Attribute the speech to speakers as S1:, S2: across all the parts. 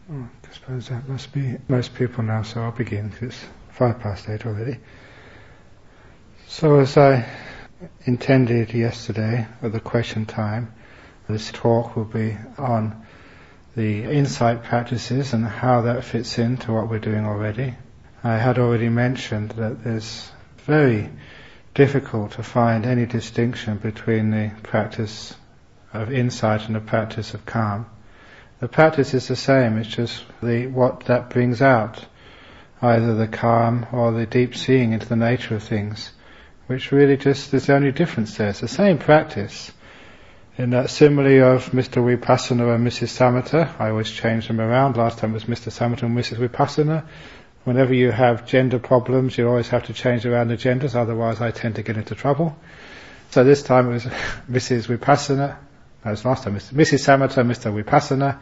S1: I suppose that must be most people now, so I'll begin, because it's 8:05 already. So as I intended yesterday at the question time, this talk will be on the insight practices and how that fits into what we're doing already. I had already mentioned that it's very difficult to find any distinction between the practice of insight and the practice of calm. The practice is the same, it's just what that brings out, either the calm or the deep seeing into the nature of things, which really just is the only difference there. It's the same practice. In that simile of Mr. Vipassana and Mrs. Samatha, I always change them around. Last time it was Mr. Samatha and Mrs. Vipassana. Whenever you have gender problems, you always have to change around the genders, otherwise I tend to get into trouble. So this time it was Mrs. Vipassana. That was last time, Mrs. Samatha, Mr. Vipassana.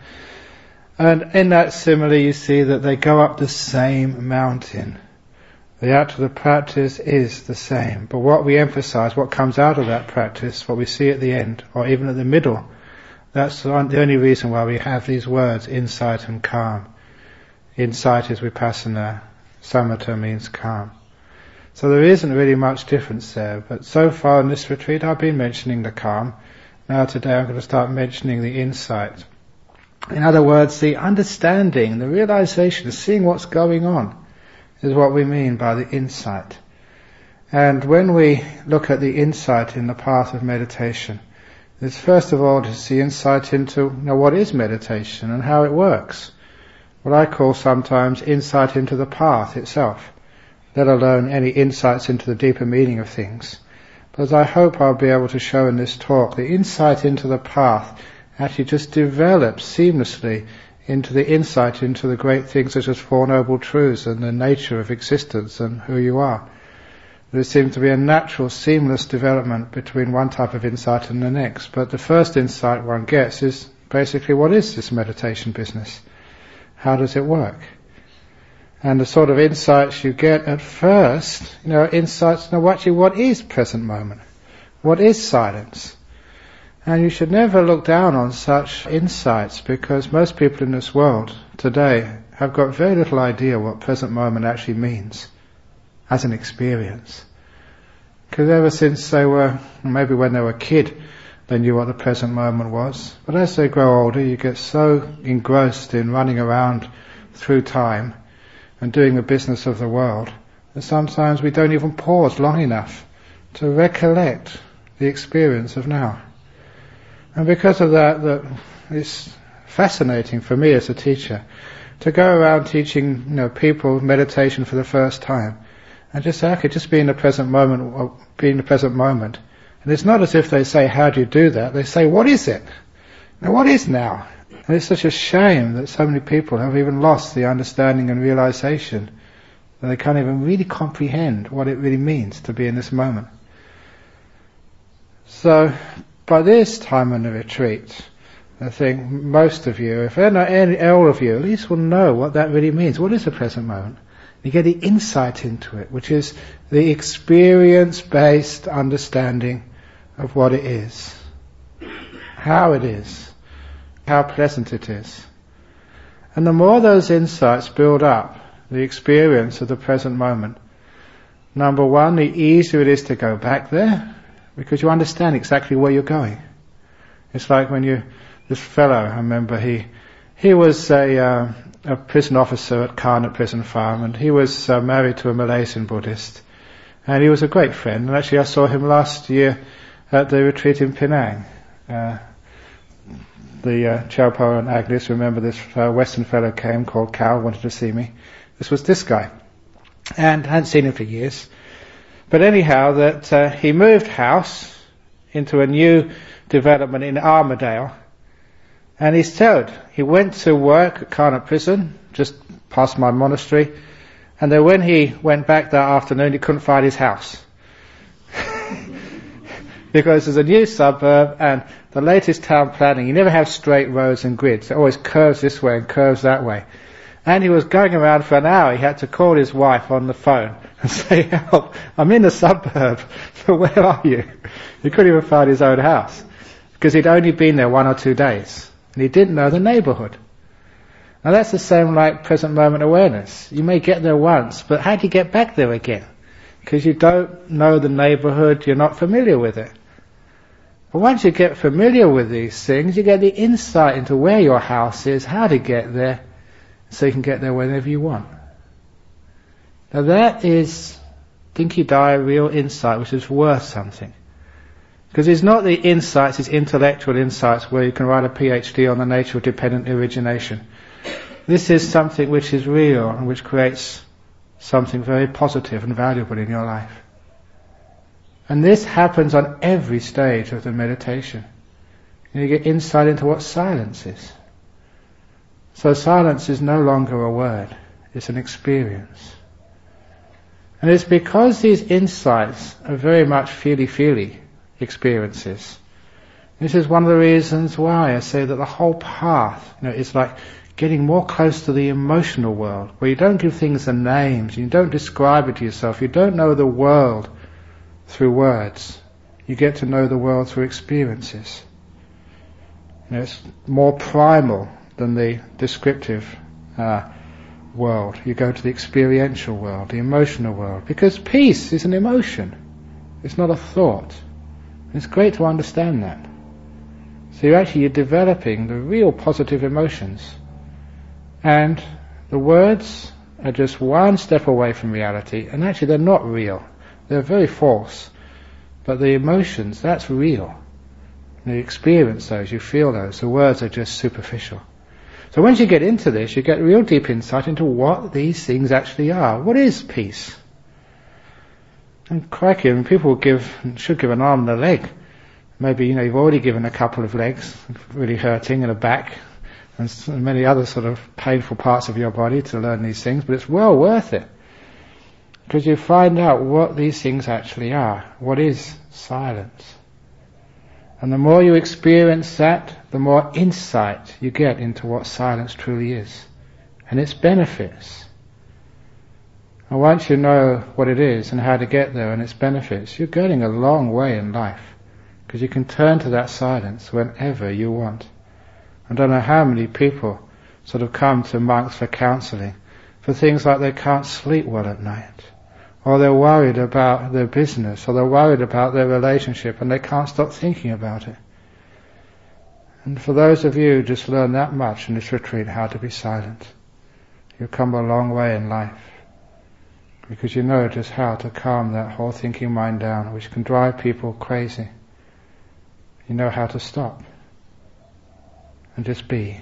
S1: And in that simile you see that they go up the same mountain. The act of the practice is the same, but what we emphasize, what comes out of that practice, what we see at the end, or even at the middle, that's the only reason why we have these words, insight and calm. Insight is vipassana, samatha means calm. So there isn't really much difference there, but so far in this retreat I've been mentioning the calm. Now today I'm going to start mentioning the insight. In other words, the understanding, the realization, seeing what's going on, is what we mean by the insight. And when we look at the insight in the path of meditation, it's first of all to see insight into what is meditation and how it works. What I call sometimes insight into the path itself, let alone any insights into the deeper meaning of things. But as I hope I'll be able to show in this talk, the insight into the path actually just develops seamlessly into the insight into the great things such as Four Noble Truths and the nature of existence and who you are. There seems to be a natural, seamless development between one type of insight and the next. But the first insight one gets is basically, what is this meditation business? How does it work? And the sort of insights you get at first, insights, actually what is present moment? What is silence? And you should never look down on such insights, because most people in this world today have got very little idea what present moment actually means as an experience. Because ever since they were, maybe when they were a kid, they knew what the present moment was. But as they grow older, you get so engrossed in running around through time and doing the business of the world that sometimes we don't even pause long enough to recollect the experience of now. And because of that, it's fascinating for me as a teacher to go around teaching people meditation for the first time and just say, okay, just be in the present moment, or be in the present moment. And it's not as if they say, how do you do that? They say, what is it? Now, what is now? And it's such a shame that so many people have even lost the understanding and realization that they can't even really comprehend what it really means to be in this moment. So, by this time in the retreat, I think most of you, if not all of you, at least will know what that really means. What is the present moment? You get the insight into it, which is the experience-based understanding of what it is, how it is, how pleasant it is. And the more those insights build up the experience of the present moment, number one, the easier it is to go back there, because you understand exactly where you're going. It's like when this fellow, I remember he was a prison officer at Karnat Prison Farm, and he was married to a Malaysian Buddhist, and he was a great friend. And actually I saw him last year at the retreat in Penang. The Chaupo and Agnes, remember this Western fellow came called Cal, wanted to see me. This was this guy, and I hadn't seen him for years. But anyhow, that he moved house into a new development in Armadale, and he's told he went to work at Karnat Prison, just past my monastery, and then when he went back that afternoon, he couldn't find his house. Because there's a new suburb, and the latest town planning, you never have straight roads and grids. It always curves this way and curves that way. And he was going around for an hour. He had to call his wife on the phone and say, help, I'm in the suburb, so where are you? He couldn't even find his own house, because he'd only been there 1 or 2 days, and he didn't know the neighbourhood. Now that's the same like present moment awareness. You may get there once, but how do you get back there again? Because you don't know the neighborhood, you're not familiar with it. But once you get familiar with these things, you get the insight into where your house is, how to get there, so you can get there whenever you want. Now that is Dinky Dai real insight, which is worth something. Because it's not the insights, it's intellectual insights where you can write a PhD on the nature of dependent origination. This is something which is real and which creates something very positive and valuable in your life. And this happens on every stage of the meditation. You get insight into what silence is. So silence is no longer a word, it's an experience. And it's because these insights are very much feely-feely experiences. This is one of the reasons why I say that the whole path, is like getting more close to the emotional world, where you don't give things a names, you don't describe it to yourself, you don't know the world through words. You get to know the world through experiences. It's more primal than the descriptive world. You go to the experiential world, the emotional world, because peace is an emotion. It's not a thought. It's great to understand that. So you're developing the real positive emotions. And the words are just one step away from reality, and actually they're not real. They're very false. But the emotions, that's real. You experience those, you feel those. The words are just superficial. So once you get into this, you get real deep insight into what these things actually are. What is peace? And crikey, people should give an arm and a leg. Maybe, you've already given a couple of legs, really hurting, and a back, and many other sort of painful parts of your body to learn these things, but it's well worth it. Because you find out what these things actually are. What is silence? And the more you experience that, the more insight you get into what silence truly is, and its benefits. And once you know what it is and how to get there and its benefits, you're getting a long way in life, because you can turn to that silence whenever you want. I don't know how many people sort of come to monks for counselling for things like they can't sleep well at night, or they're worried about their business, or they're worried about their relationship and they can't stop thinking about it. And for those of you who just learn that much in this retreat, how to be silent, you've come a long way in life, because you know just how to calm that whole thinking mind down, which can drive people crazy. You know how to stop and just be.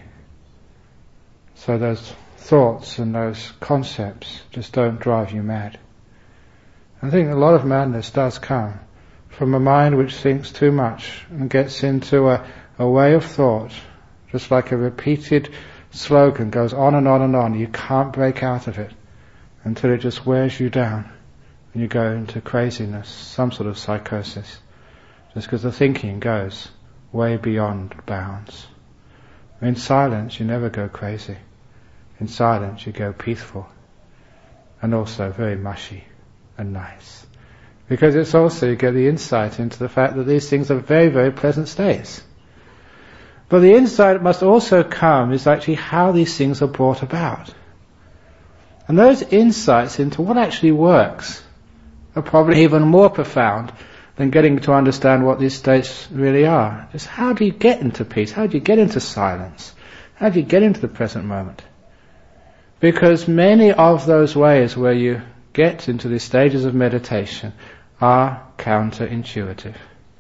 S1: So those thoughts and those concepts just don't drive you mad. I think a lot of madness does come from a mind which thinks too much and gets into a way of thought, just like a repeated slogan goes on and on and on. You can't break out of it until it just wears you down and you go into craziness, some sort of psychosis, just because the thinking goes way beyond bounds. In silence you never go crazy. In silence you go peaceful and also very mushy and nice. Because it's also, you get the insight into the fact that these things are very, very pleasant states. But the insight must also come is actually how these things are brought about. And those insights into what actually works are probably even more profound than getting to understand what these states really are. Just how do you get into peace? How do you get into silence? How do you get into the present moment? Because many of those ways where you get into these stages of meditation are counterintuitive.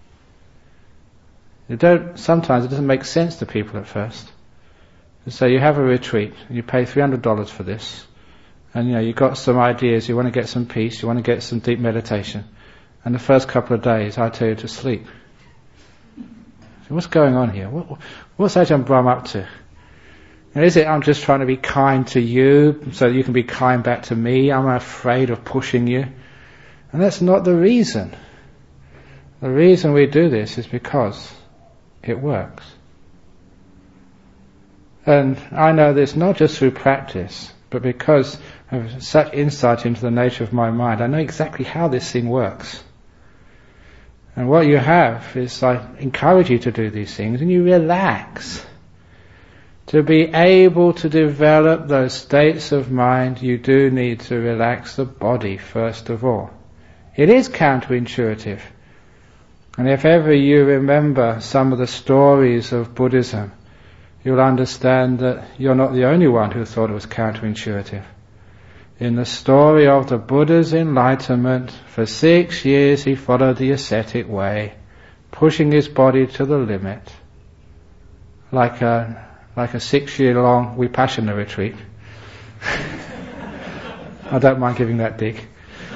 S1: Sometimes it doesn't make sense to people at first. So you have a retreat, and you pay $300 for this, and you've got some ideas, you want to get some peace, you want to get some deep meditation, and the first couple of days I tell you to sleep. So what's going on here? What's Ajahn Brahm up to? Is it I'm just trying to be kind to you so you can be kind back to me? I'm afraid of pushing you. And that's not the reason. The reason we do this is because it works. And I know this not just through practice, but because I have such insight into the nature of my mind. I know exactly how this thing works. And what you have is I encourage you to do these things and you relax. To be able to develop those states of mind, you do need to relax the body first of all. It is counterintuitive. And if ever you remember some of the stories of Buddhism, you'll understand that you're not the only one who thought it was counterintuitive. In the story of the Buddha's enlightenment, for 6 years he followed the ascetic way, pushing his body to the limit, like a 6-year-long Vipassana retreat. I don't mind giving that dig.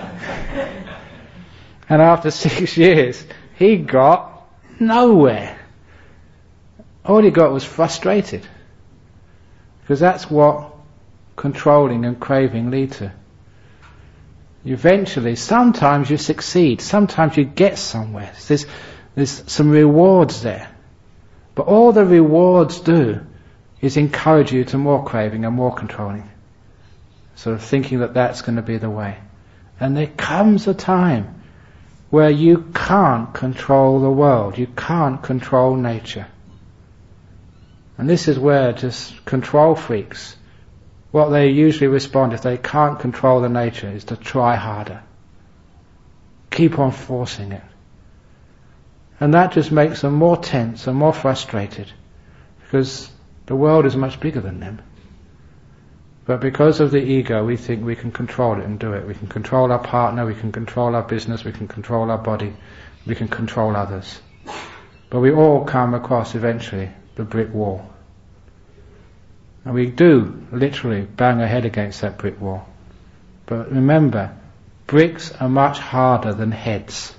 S1: And after 6 years, he got nowhere. All he got was frustrated. Because that's what controlling and craving lead to. Eventually, sometimes you succeed, sometimes you get somewhere. There's some rewards there. But all the rewards do is encourage you to more craving and more controlling. Sort of thinking that that's going to be the way. And there comes a time where you can't control the world, you can't control nature. And this is where just control freaks, what they usually respond if they can't control the nature is to try harder. Keep on forcing it. And that just makes them more tense and more frustrated, because the world is much bigger than them. But because of the ego, we think we can control it and do it. We can control our partner, we can control our business, we can control our body, we can control others. But we all come across eventually the brick wall. And we do literally bang our head against that brick wall. But remember, bricks are much harder than heads.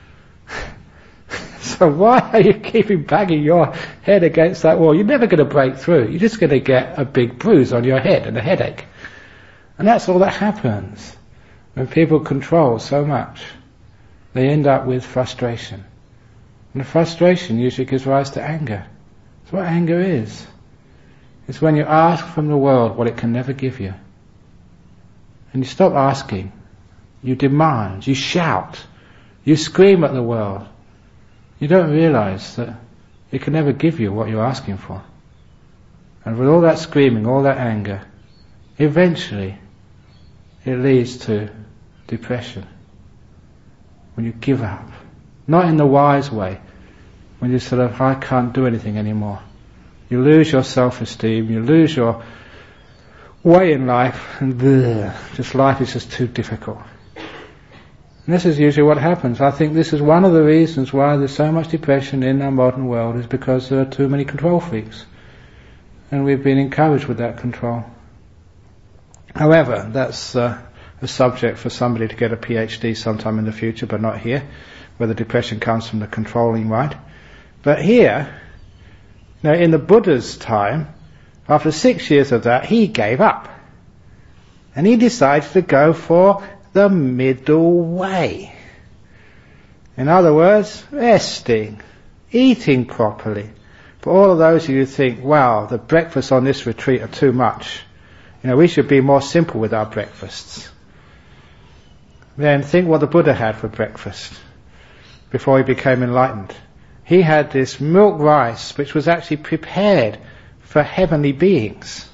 S1: So why are you keeping banging your head against that wall? You're never going to break through. You're just going to get a big bruise on your head and a headache. And that's all that happens. When people control so much, they end up with frustration. And the frustration usually gives rise to anger. That's what anger is. It's when you ask from the world what it can never give you. And you stop asking. You demand. You shout. You scream at the world. You don't realize that it can never give you what you're asking for. And with all that screaming, all that anger, eventually it leads to depression. When you give up. Not in the wise way. When you sort of, I can't do anything anymore. You lose your self-esteem, you lose your way in life, and just life is just too difficult. And this is usually what happens. I think this is one of the reasons why there's so much depression in our modern world, is because there are too many control freaks. And we've been encouraged with that control. However, that's a subject for somebody to get a PhD sometime in the future, but not here, whether depression comes from the controlling mind. But here, now in the Buddha's time, after 6 years of that, he gave up. And he decided to go for the middle way. In other words, resting, eating properly. For all of those of you who think, wow, the breakfasts on this retreat are too much, we should be more simple with our breakfasts. Then think what the Buddha had for breakfast before he became enlightened. He had this milk rice which was actually prepared for heavenly beings.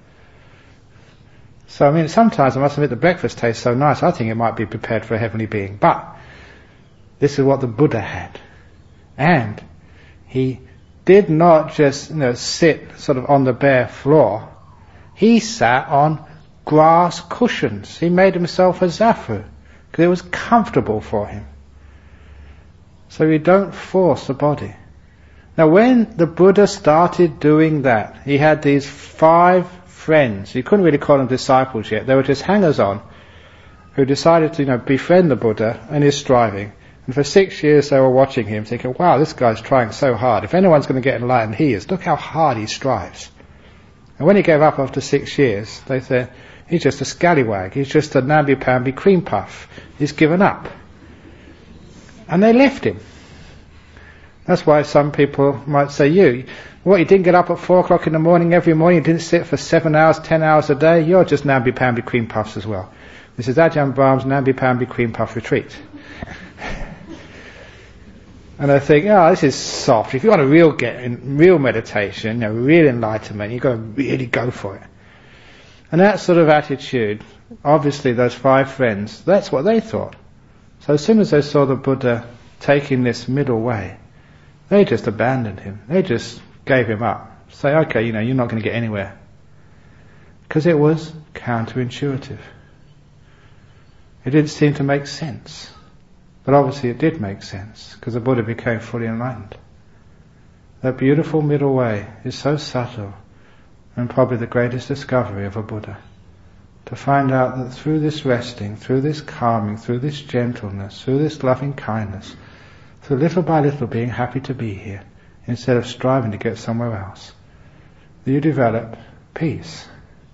S1: So sometimes I must admit the breakfast tastes so nice, I think it might be prepared for a heavenly being. But this is what the Buddha had. And he did not just sit sort of on the bare floor. He sat on grass cushions. He made himself a zafu because it was comfortable for him. So you don't force the body. Now when the Buddha started doing that, he had these 5 friends. You couldn't really call them disciples yet. They were just hangers-on who decided to befriend the Buddha and his striving. And for 6 years they were watching him thinking, wow, this guy's trying so hard. If anyone's going to get enlightened, he is. Look how hard he strives. And when he gave up after 6 years, they said, he's just a scallywag. He's just a namby-pamby cream puff. He's given up. And they left him. That's why some people might say, you didn't get up at 4 o'clock in the morning every morning, you didn't sit for 7 hours, 10 hours a day, you're just namby-pamby cream puffs as well. This is Ajahn Brahm's namby-pamby cream puff retreat. And they think, oh, this is soft. If you want to real meditation, real enlightenment, you've got to really go for it. And that sort of attitude, obviously those 5 friends, that's what they thought. So as soon as they saw the Buddha taking this middle way, they just abandoned him. They just gave him up. Say, okay, you're not going to get anywhere. Because it was counterintuitive. It didn't seem to make sense. But obviously it did make sense, because the Buddha became fully enlightened. That beautiful middle way is so subtle, and probably the greatest discovery of a Buddha. To find out that through this resting, through this calming, through this gentleness, through this loving kindness, through little by little being happy to be here, instead of striving to get somewhere else, you develop peace.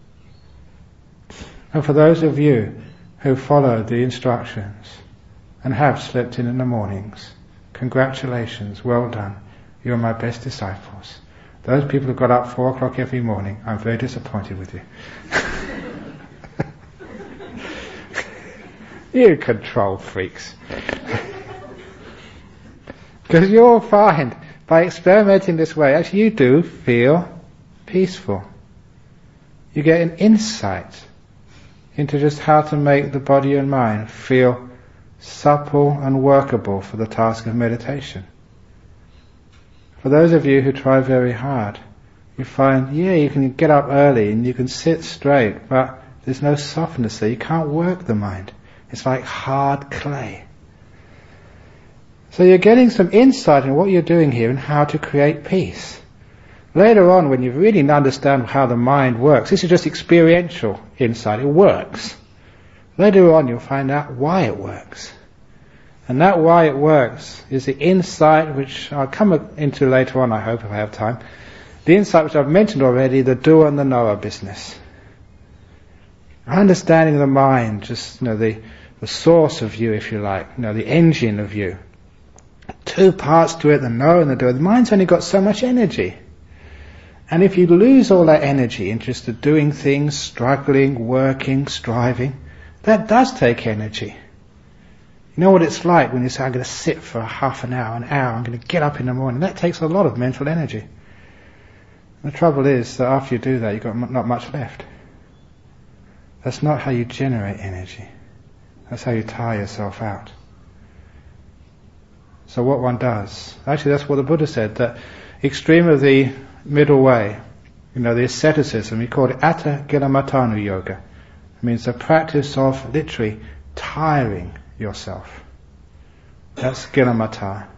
S1: And for those of you who follow the instructions and have slept in the mornings, congratulations, well done, you're my best disciples. Those people who got up 4 o'clock every morning, I'm very disappointed with you. You control freaks. Because you'll find, by experimenting this way, actually you do feel peaceful. You get an insight into just how to make the body and mind feel supple and workable for the task of meditation. For those of you who try very hard, you find, you can get up early and you can sit straight, but there's no softness there. You can't work the mind. It's like hard clay. So you're getting some insight in what you're doing here and how to create peace. Later on, when you really understand how the mind works, this is just experiential insight, it works. Later on you'll find out why it works. And that why it works is the insight which I'll come into later on, I hope, if I have time. The insight which I've mentioned already, the doer and the knower business. Understanding the mind, just the source of you, if you like, the engine of you. 2 parts to it, the knower and the doer. The mind's only got so much energy. And if you lose all that energy into just doing things, struggling, working, striving, that does take energy. You know what it's like when you say, I'm going to sit for half an hour, I'm going to get up in the morning. That takes a lot of mental energy. And the trouble is that after you do that, you've got not much left. That's not how you generate energy. That's how you tire yourself out. So what one does, actually that's what the Buddha said, that extreme of the middle way, the asceticism, he called it Atta Gilamatanu Yoga. It means the practice of literally tiring yourself. That's Gilamata.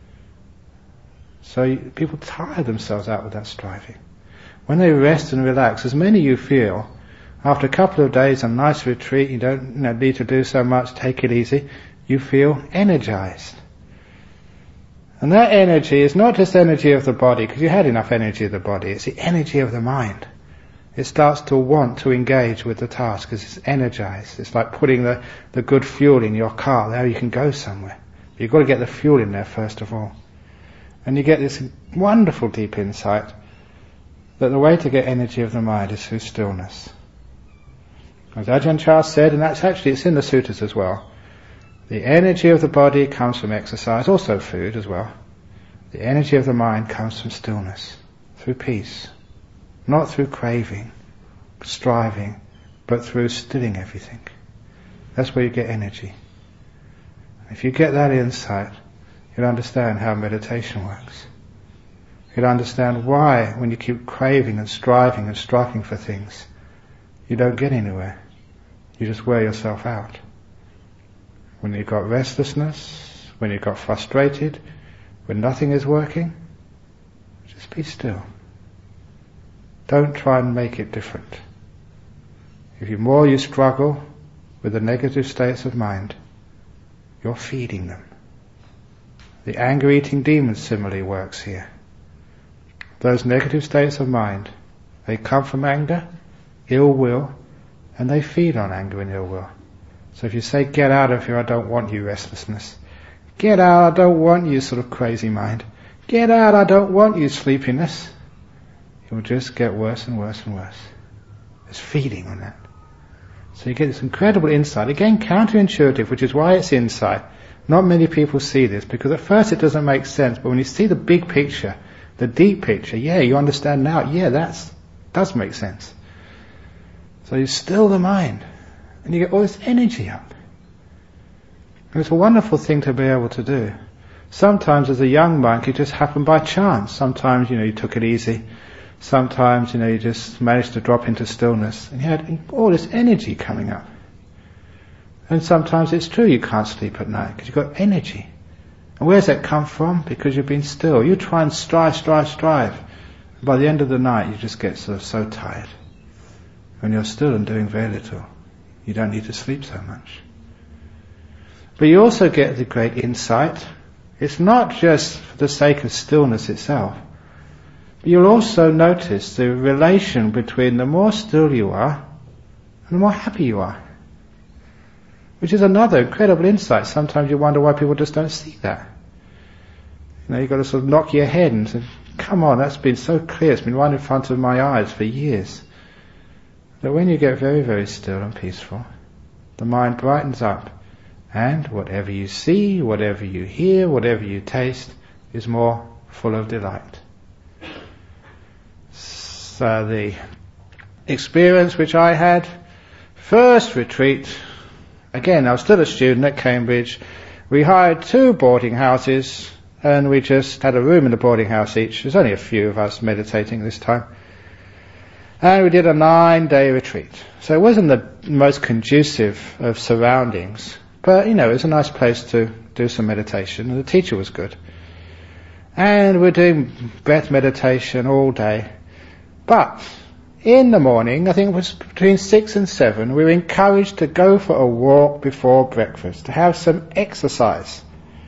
S1: So people tire themselves out with that striving. When they rest and relax, as many of you feel, after a couple of days, a nice retreat, you don't need to do so much, take it easy, you feel energized. And that energy is not just energy of the body, because you had enough energy of the body, it's the energy of the mind. It starts to want to engage with the task because it's energized. It's like putting the good fuel in your car. There you can go somewhere. You've got to get the fuel in there first of all. And you get this wonderful deep insight that the way to get energy of the mind is through stillness. As Ajahn Chah said, and it's in the suttas as well, the energy of the body comes from exercise, also food as well. The energy of the mind comes from stillness, through peace. Not through craving, striving, but through stilling everything. That's where you get energy. If you get that insight, you'll understand how meditation works. You'll understand why, when you keep craving and striving and striking for things, you don't get anywhere. You just wear yourself out. When you've got restlessness, when you've got frustrated, when nothing is working, just be still. Don't try and make it different. If the more you struggle with the negative states of mind, you're feeding them. The anger-eating demon similarly works here. Those negative states of mind, they come from anger, ill will, and they feed on anger and ill will. So if you say, get out of here, I don't want you, restlessness. Get out, I don't want you, sort of crazy mind. Get out, I don't want you, sleepiness. It will just get worse and worse and worse. It's feeding on that. So you get this incredible insight, again counterintuitive, which is why it's insight. Not many people see this, because at first it doesn't make sense, but when you see the big picture, the deep picture, you understand now, that does make sense. So you still the mind, and you get all this energy up. And it's a wonderful thing to be able to do. Sometimes as a young monk it just happened by chance. Sometimes, you took it easy. Sometimes, you just managed to drop into stillness, and you had all this energy coming up. And sometimes it's true you can't sleep at night because you've got energy. And where's that come from? Because you've been still. You try and strive. And by the end of the night you just get sort of so tired. When you're still and doing very little, you don't need to sleep so much. But you also get the great insight. It's not just for the sake of stillness itself. But you'll also notice the relation between the more still you are and the more happy you are. Which is another incredible insight. Sometimes you wonder why people just don't see that. You've got to sort of knock your head and say, come on, that's been so clear, it's been right in front of my eyes for years. But when you get very, very still and peaceful, the mind brightens up, and whatever you see, whatever you hear, whatever you taste, is more full of delight. So the experience which I had, first retreat, again, I was still a student at Cambridge. We hired 2 boarding houses, and we just had a room in the boarding house each. There's only a few of us meditating this time. And we did a 9-day retreat. So it wasn't the most conducive of surroundings, but, it was a nice place to do some meditation, and the teacher was good. And we're doing breath meditation all day. But in the morning, I think it was between 6 and 7, we were encouraged to go for a walk before breakfast, to have some exercise.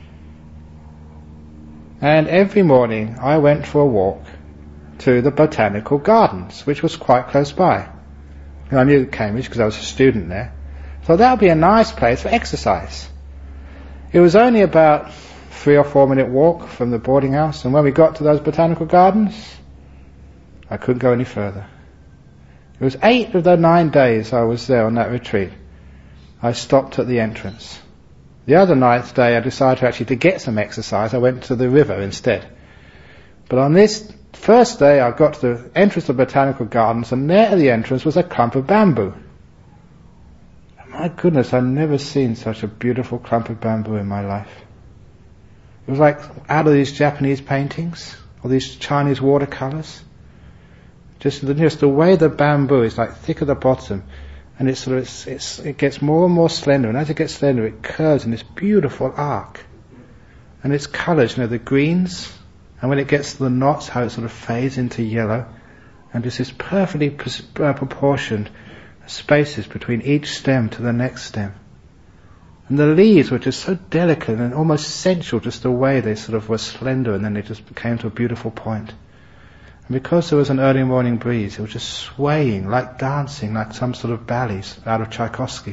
S1: And every morning I went for a walk to the Botanical Gardens, which was quite close by. And I knew Cambridge because I was a student there. So that would be a nice place for exercise. It was only about 3 or 4 minute walk from the boarding house, and when we got to those Botanical Gardens, I couldn't go any further. It was 8 of the 9 days I was there on that retreat. I stopped at the entrance. The other 9th day I decided to get some exercise. I went to the river instead. But on this first day I got to the entrance of the Botanical Gardens, and there at the entrance was a clump of bamboo. My goodness, I've never seen such a beautiful clump of bamboo in my life. It was like out of these Japanese paintings, or these Chinese watercolours. Just the way the bamboo is like thick at the bottom, and it gets more and more slender, and as it gets slender it curves in this beautiful arc. And its colours, the greens, and when it gets to the knots, how it sort of fades into yellow, and just this perfectly proportioned spaces between each stem to the next stem. And the leaves were just so delicate and almost sensual, just the way they sort of were slender, and then they just came to a beautiful point. And because there was an early morning breeze, it was just swaying, like dancing, like some sort of ballets out of Tchaikovsky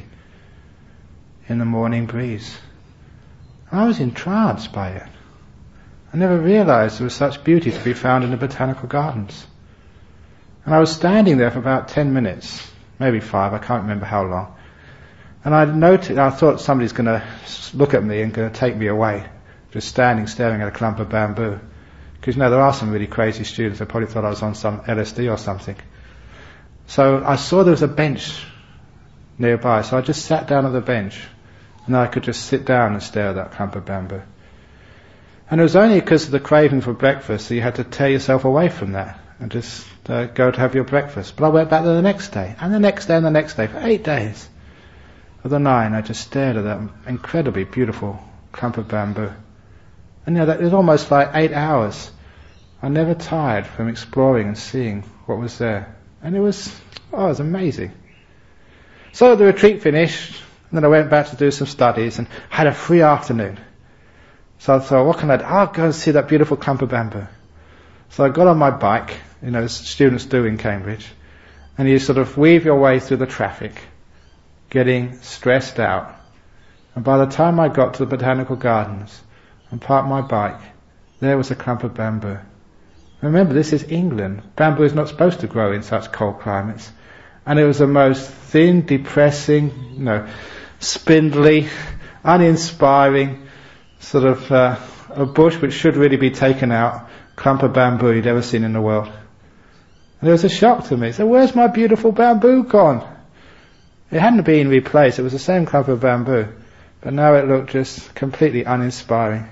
S1: in the morning breeze. And I was entranced by it. I never realized there was such beauty to be found in the Botanical Gardens. And I was standing there for about 10 minutes, maybe 5, I can't remember how long. And I thought somebody's going to look at me and going to take me away, just standing staring at a clump of bamboo. Because there are some really crazy students, they probably thought I was on some LSD or something. So I saw there was a bench nearby, so I just sat down at the bench, and I could just sit down and stare at that clump of bamboo. And it was only because of the craving for breakfast that you had to tear yourself away from that and just go to have your breakfast. But I went back there the next day, and the next day, and the next day. For 8 days of the 9, I just stared at that incredibly beautiful clump of bamboo. And that was almost like 8 hours. I never tired from exploring and seeing what was there. And it was amazing. So the retreat finished, and then I went back to do some studies and had a free afternoon. So I thought, what can I do? I'll go and see that beautiful clump of bamboo. So I got on my bike, as students do in Cambridge, and you sort of weave your way through the traffic, getting stressed out. And by the time I got to the Botanical Gardens and parked my bike, there was a clump of bamboo. Remember, this is England. Bamboo is not supposed to grow in such cold climates. And it was the most thin, depressing, spindly, uninspiring, sort of a bush which should really be taken out, clump of bamboo you'd ever seen in the world. And it was a shock to me. So where's my beautiful bamboo gone? It hadn't been replaced, it was the same clump of bamboo, but now it looked just completely uninspiring.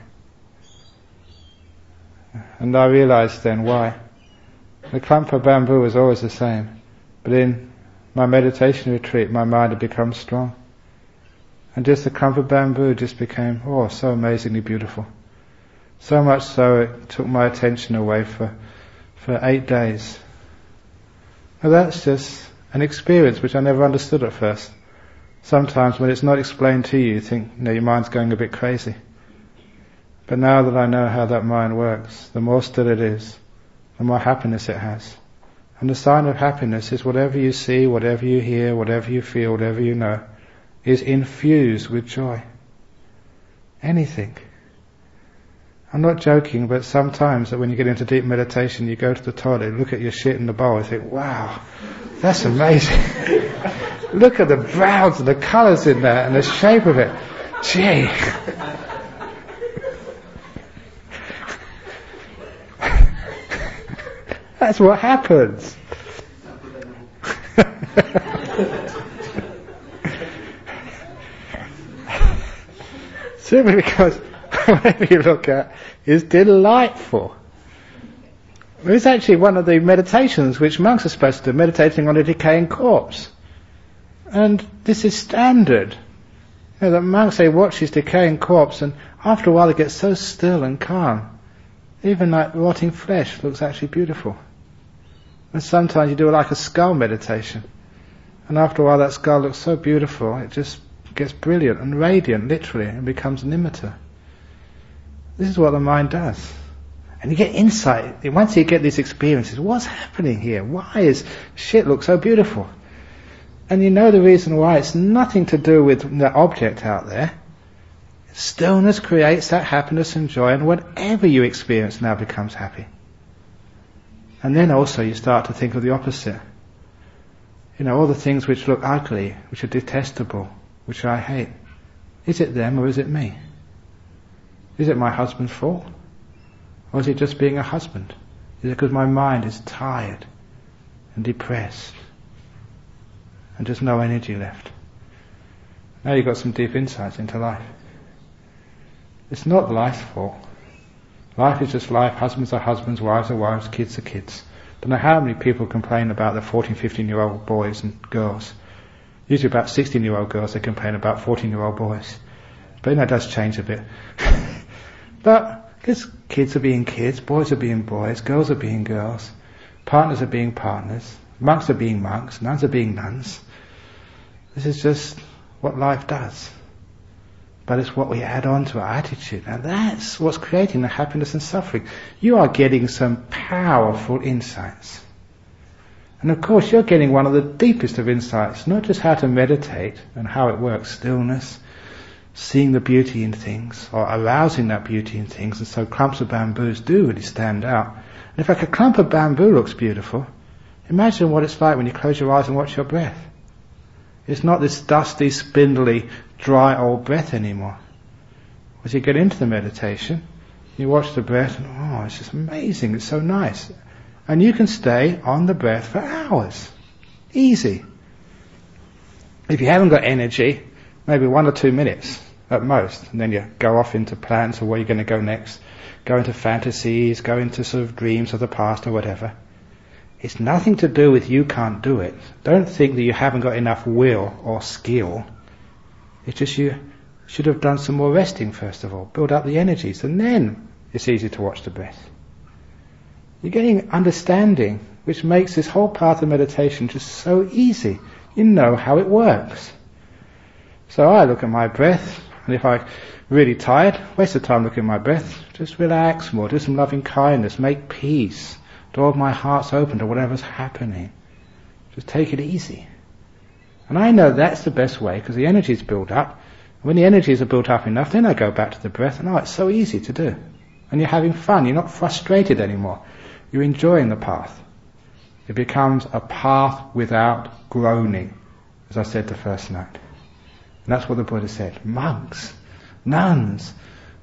S1: And I realized then why. The clump of bamboo was always the same, but in my meditation retreat my mind had become strong. And just the clump of bamboo just became, so amazingly beautiful. So much so it took my attention away for 8 days. Now that's just an experience which I never understood at first. Sometimes when it's not explained to you, you think, your mind's going a bit crazy. But now that I know how that mind works, the more still it is, the more happiness it has. And the sign of happiness is whatever you see, whatever you hear, whatever you feel, whatever you know, is infused with joy. Anything. I'm not joking, but sometimes that when you get into deep meditation, you go to the toilet, look at your shit in the bowl and think, wow, that's amazing. Look at the browns and the colours in there and the shape of it. Gee. That's what happens. Simply because whatever you look at is delightful. It's actually one of the meditations which monks are supposed to do, meditating on a decaying corpse. And this is standard. The monks, they watch his decaying corpse, and after a while they get so still and calm. Even like rotting flesh looks actually beautiful. And sometimes you do like a skull meditation, and after a while that skull looks so beautiful, it just gets brilliant and radiant, literally, and becomes nimitta. This is what the mind does. And you get insight. Once you get these experiences, what's happening here? Why is shit look so beautiful? And you know the reason why. It's nothing to do with the object out there. Stillness creates that happiness and joy, and whatever you experience now becomes happy. And then also you start to think of the opposite. All the things which look ugly, which are detestable, which I hate. Is it them or is it me? Is it my husband's fault? Or is it just being a husband? Is it because my mind is tired and depressed and just no energy left? Now you've got some deep insights into life. It's not life's fault. Life is just life. Husbands are husbands, wives are wives, kids are kids. Don't know how many people complain about the 14, 15-year-old boys and girls. Usually about 16-year-old girls, they complain about 14-year-old boys. But it does change a bit. But because kids are being kids, boys are being boys, girls are being girls, partners are being partners, monks are being monks, nuns are being nuns. This is just what life does. But it's what we add on to our attitude. Now that's what's creating the happiness and suffering. You are getting some powerful insights. And of course you're getting one of the deepest of insights, not just how to meditate and how it works, stillness, seeing the beauty in things, or arousing that beauty in things, and so clumps of bamboos do really stand out. And if like a clump of bamboo looks beautiful, imagine what it's like when you close your eyes and watch your breath. It's not this dusty, spindly, dry old breath anymore. As you get into the meditation, you watch the breath and it's just amazing, it's so nice. And you can stay on the breath for hours. Easy. If you haven't got energy, maybe 1 or 2 minutes at most, and then you go off into plans of where you're going to go next, go into fantasies, go into sort of dreams of the past or whatever. It's nothing to do with you can't do it. Don't think that you haven't got enough will or skill. It's just you should have done some more resting first of all, build up the energies, and then it's easy to watch the breath. You're getting understanding, which makes this whole path of meditation just so easy. You know how it works. So I look at my breath, and if I'm really tired, waste of time looking at my breath, just relax more, do some loving kindness, make peace, door of my heart's open to whatever's happening. Just take it easy. And I know that's the best way, because the energies build up. And when the energies are built up enough, then I go back to the breath, and it's so easy to do. And you're having fun, you're not frustrated anymore. You're enjoying the path. It becomes a path without groaning, as I said the first night. And that's what the Buddha said. Monks, nuns,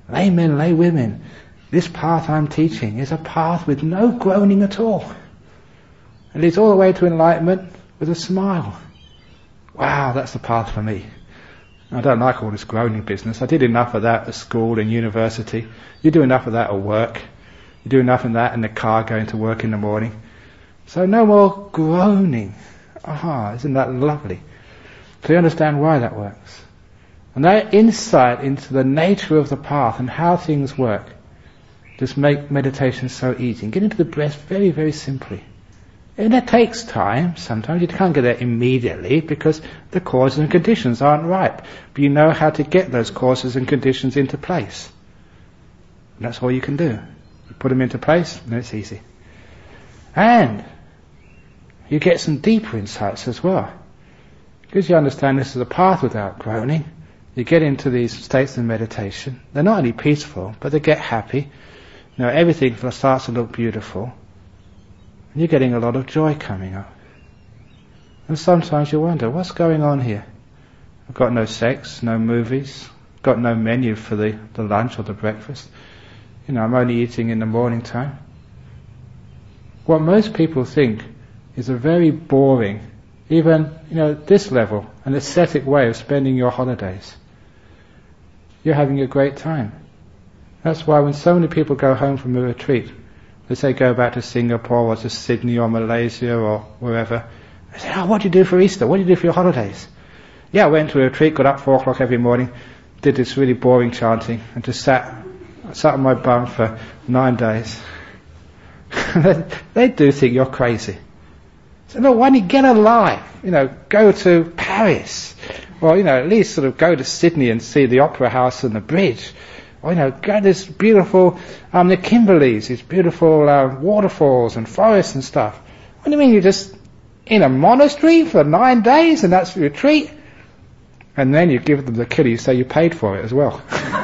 S1: lay men, lay women, this path I'm teaching is a path with no groaning at all. It leads all the way to enlightenment with a smile. Wow, that's the path for me. I don't like all this groaning business. I did enough of that at school and university. You do enough of that at work. You do enough of that in the car going to work in the morning. So no more groaning. Isn't that lovely? So you understand why that works. And that insight into the nature of the path and how things work just make meditation so easy. And get into the breath very, very simply. And it takes time. Sometimes you can't get there immediately because the causes and conditions aren't right. But you know how to get those causes and conditions into place. And that's all you can do. You put them into place and it's easy. And you get some deeper insights as well. Because you understand this is a path without groaning. You get into these states of meditation. They're not only peaceful, but they get happy. You know, everything starts to look beautiful. And you're getting a lot of joy coming up. And sometimes you wonder, what's going on here? I've got no sex, no movies, got no menu for the lunch or the breakfast. You know, I'm only eating in the morning time. What most people think is a very boring, even, this level, an ascetic way of spending your holidays. You're having a great time. That's why when so many people go home from a retreat, they say go back to Singapore or to Sydney or Malaysia or wherever. They say, what do you do for Easter? What do you do for your holidays? Yeah, I went to a retreat, got up 4 o'clock every morning, did this really boring chanting, and just sat on my bum for 9 days. They do think you're crazy. So no, why don't you get a life? Go to Paris. Or, at least sort of go to Sydney and see the Opera House and the bridge. Or, go to this beautiful, the Kimberleys, these beautiful waterfalls and forests and stuff. What do you mean you're just in a monastery for 9 days and that's your retreat? And then you give them the kiddy, you say you paid for it as well.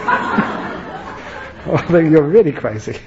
S1: I think you're really crazy.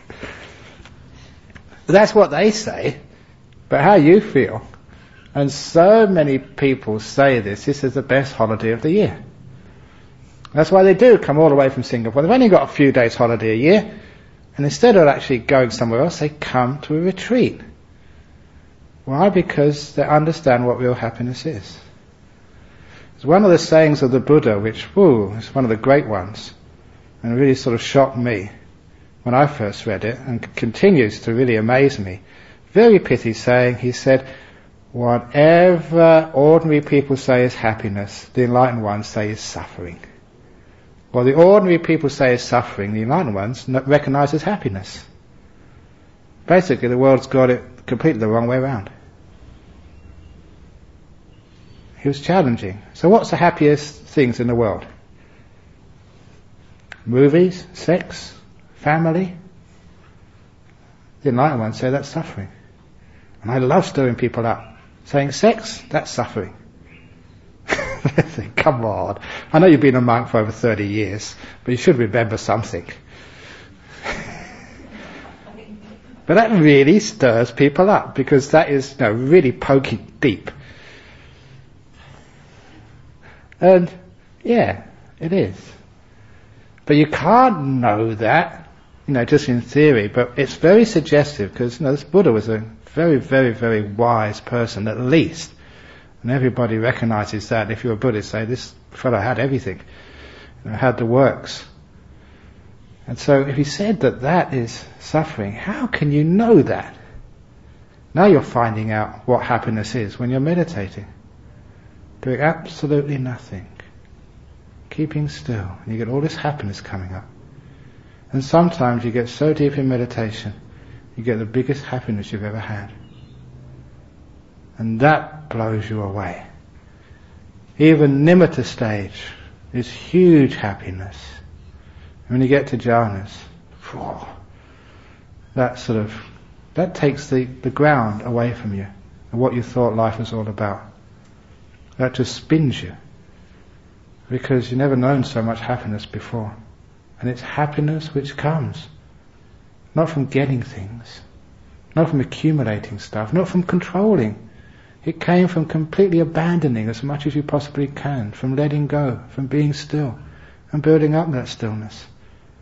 S1: But that's what they say. But how you feel? And so many people say this is the best holiday of the year. That's why they do come all the way from Singapore. They've only got a few days holiday a year. And instead of actually going somewhere else, they come to a retreat. Why? Because they understand what real happiness is. It's one of the sayings of the Buddha, which, is one of the great ones. And it really sort of shocked me when I first read it, and continues to really amaze me. Very pithy saying. He said, whatever ordinary people say is happiness, the enlightened ones say is suffering. Well, the ordinary people say is suffering, the enlightened ones recognize as happiness. Basically, the world's got it completely the wrong way around. He was challenging. So what's the happiest things in the world? Movies, sex, family. The enlightened ones say that's suffering. And I love stirring people up. Saying sex, that's suffering. They think, come on. I know you've been a monk for over 30 years, but you should remember something. But that really stirs people up, because that is really poking deep. And yeah, it is. But you can't know that, just in theory, but it's very suggestive, because this Buddha was a very, very, very wise person, at least. And everybody recognizes that. If you're a Buddhist, say, this fellow had everything. Had the works. And so if he said that is suffering, how can you know that? Now you're finding out what happiness is when you're meditating. Doing absolutely nothing. Keeping still. And you get all this happiness coming up. And sometimes you get so deep in meditation, you get the biggest happiness you've ever had. And that blows you away. Even nimitta stage is huge happiness. And when you get to jhanas, that takes the ground away from you and what you thought life was all about. That just spins you. Because you've never known so much happiness before. And it's happiness which comes not from getting things, not from accumulating stuff, not from controlling. It came from completely abandoning as much as you possibly can, from letting go, from being still, and building up that stillness.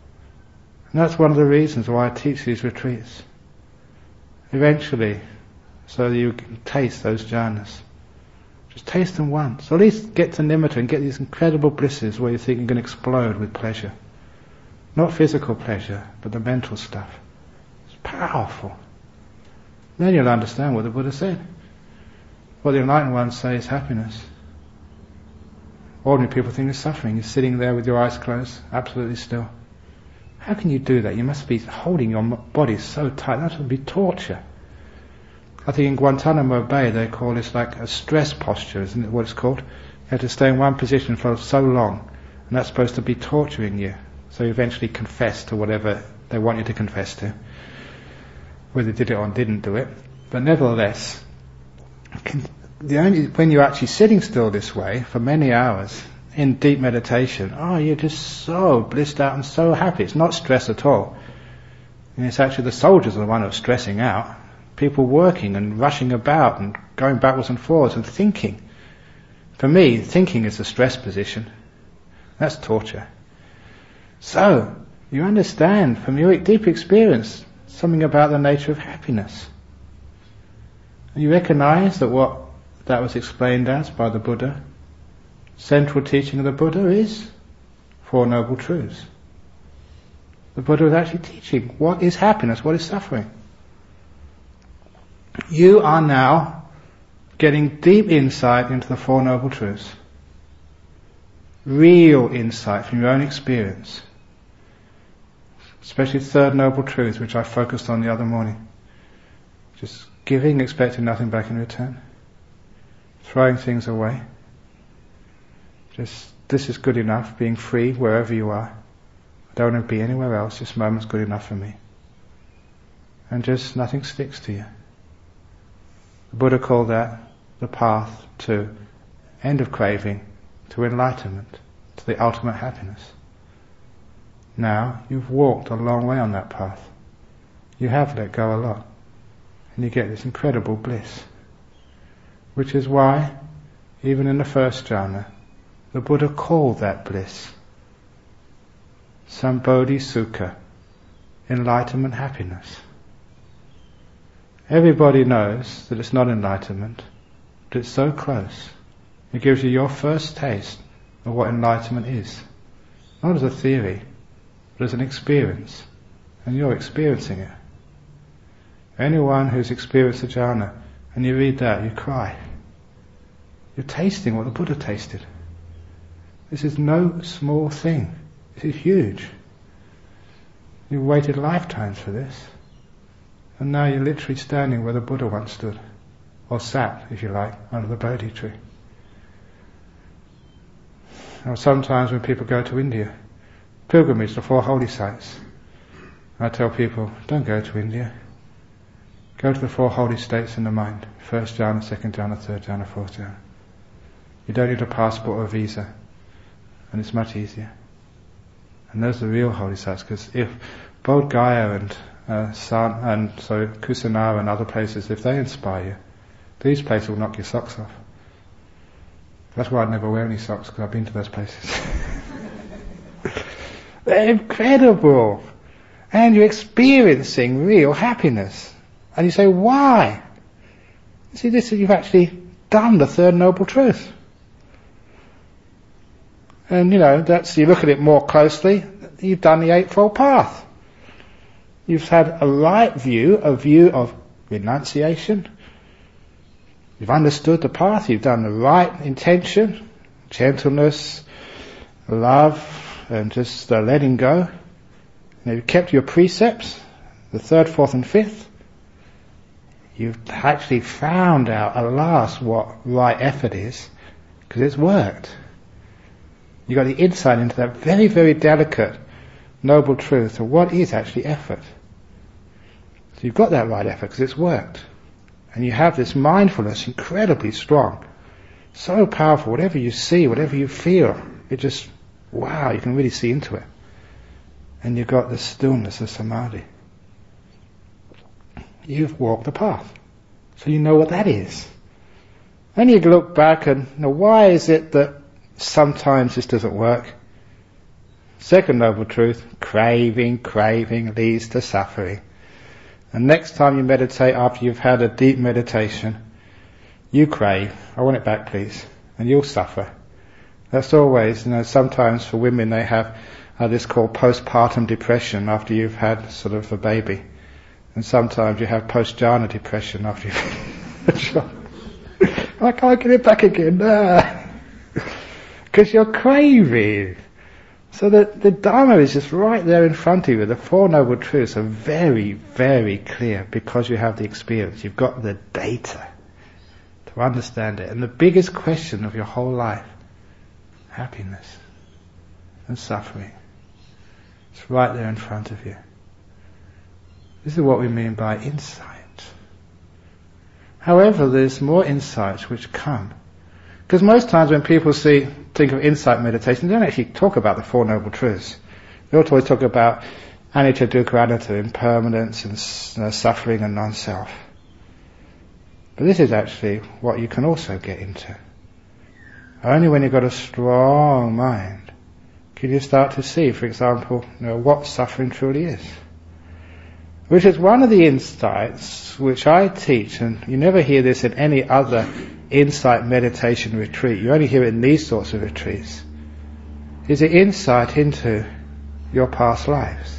S1: And that's one of the reasons why I teach these retreats. Eventually, so that you can taste those jhanas. Just taste them once. Or at least get to nimitta and get these incredible blisses where you think you're going to explode with pleasure. Not physical pleasure, but the mental stuff. It's powerful. Then you'll understand what the Buddha said. What the enlightened ones say is happiness. Ordinary people think it's suffering. You're sitting there with your eyes closed, absolutely still. How can you do that? You must be holding your body so tight. That would be torture. I think in Guantanamo Bay they call this like a stress posture, isn't it what it's called? You have to stay in one position for so long, and that's supposed to be torturing you. So you eventually confess to whatever they want you to confess to. Whether you did it or didn't do it. But nevertheless, when you're actually sitting still this way for many hours, in deep meditation, you're just so blissed out and so happy. It's not stress at all. And it's actually the soldiers are the one who are stressing out. People working and rushing about and going backwards and forwards and thinking. For me, thinking is the stress position. That's torture. So, you understand from your deep experience something about the nature of happiness. And you recognize that what that was explained as by the Buddha, central teaching of the Buddha is Four Noble Truths. The Buddha was actually teaching what is happiness, what is suffering. You are now getting deep insight into the Four Noble Truths. Real insight from your own experience. Especially Third Noble Truth, which I focused on the other morning. Just giving, expecting nothing back in return. Throwing things away. Just, this is good enough, being free wherever you are. I don't want to be anywhere else, this moment's good enough for me. And just nothing sticks to you. The Buddha called that the path to end of craving, to enlightenment, to the ultimate happiness. Now, you've walked a long way on that path. You have let go a lot. And you get this incredible bliss. Which is why, even in the first jhana, the Buddha called that bliss Sambodhi Sukha, enlightenment happiness. Everybody knows that it's not enlightenment, but it's so close. It gives you your first taste of what enlightenment is. Not as a theory, but as an experience. And you're experiencing it. Anyone who's experienced a jhana, and you read that, you cry. You're tasting what the Buddha tasted. This is no small thing. This is huge. You've waited lifetimes for this. And now you're literally standing where the Buddha once stood. Or sat, if you like, under the Bodhi tree. Or sometimes when people go to India, pilgrimage to 4 holy sites, I tell people, don't go to India. Go to the 4 holy states in the mind. First jhana, second jhana, third jhana, fourth jhana. You don't need a passport or a visa. And it's much easier. And those are the real holy sites, because if Bodh Gaya and Kusinara and other places, if they inspire you, these places will knock your socks off. That's why I never wear any socks, because I've been to those places. They're incredible. And you're experiencing real happiness. And you say, why? You see, this you've actually done the Third Noble Truth. And you look at it more closely, you've done the Eightfold Path. You've had a right view, a view of renunciation. You've understood the path, you've done the right intention, gentleness, love, and just letting go. And you've kept your precepts, the 3rd, 4th and 5th. You've actually found out at last what right effort is, because it's worked. You got the insight into that very, very delicate, noble truth of what is actually effort. So you've got that right effort because it's worked. And you have this mindfulness incredibly strong. So powerful, whatever you see, whatever you feel, it just, wow, you can really see into it. And you've got the stillness of samadhi. You've walked the path. So you know what that is. Then you look back and, why is it that sometimes this doesn't work? Second noble truth, craving leads to suffering. And next time you meditate after you've had a deep meditation, you crave, I want it back please, and you'll suffer. That's always, sometimes for women they have this called postpartum depression after you've had sort of a baby. And sometimes you have post-jhana depression after you've had a child. I can't get it back again. Because you're craving. So the Dharma is just right there in front of you. The Four Noble Truths are very, very clear because you have the experience. You've got the data to understand it. And the biggest question of your whole life, happiness and suffering, it's right there in front of you. This is what we mean by insight. However, there's more insights which come. Because most times when people think of insight meditation, they don't actually talk about the Four Noble Truths. They always talk about anicca, dukkha, anatta, impermanence and suffering and non-self. But this is actually what you can also get into. Only when you've got a strong mind can you start to see, for example, what suffering truly is. Which is one of the insights which I teach, and you never hear this in any other insight meditation retreat. You only hear it in these sorts of retreats. Is the insight into your past lives.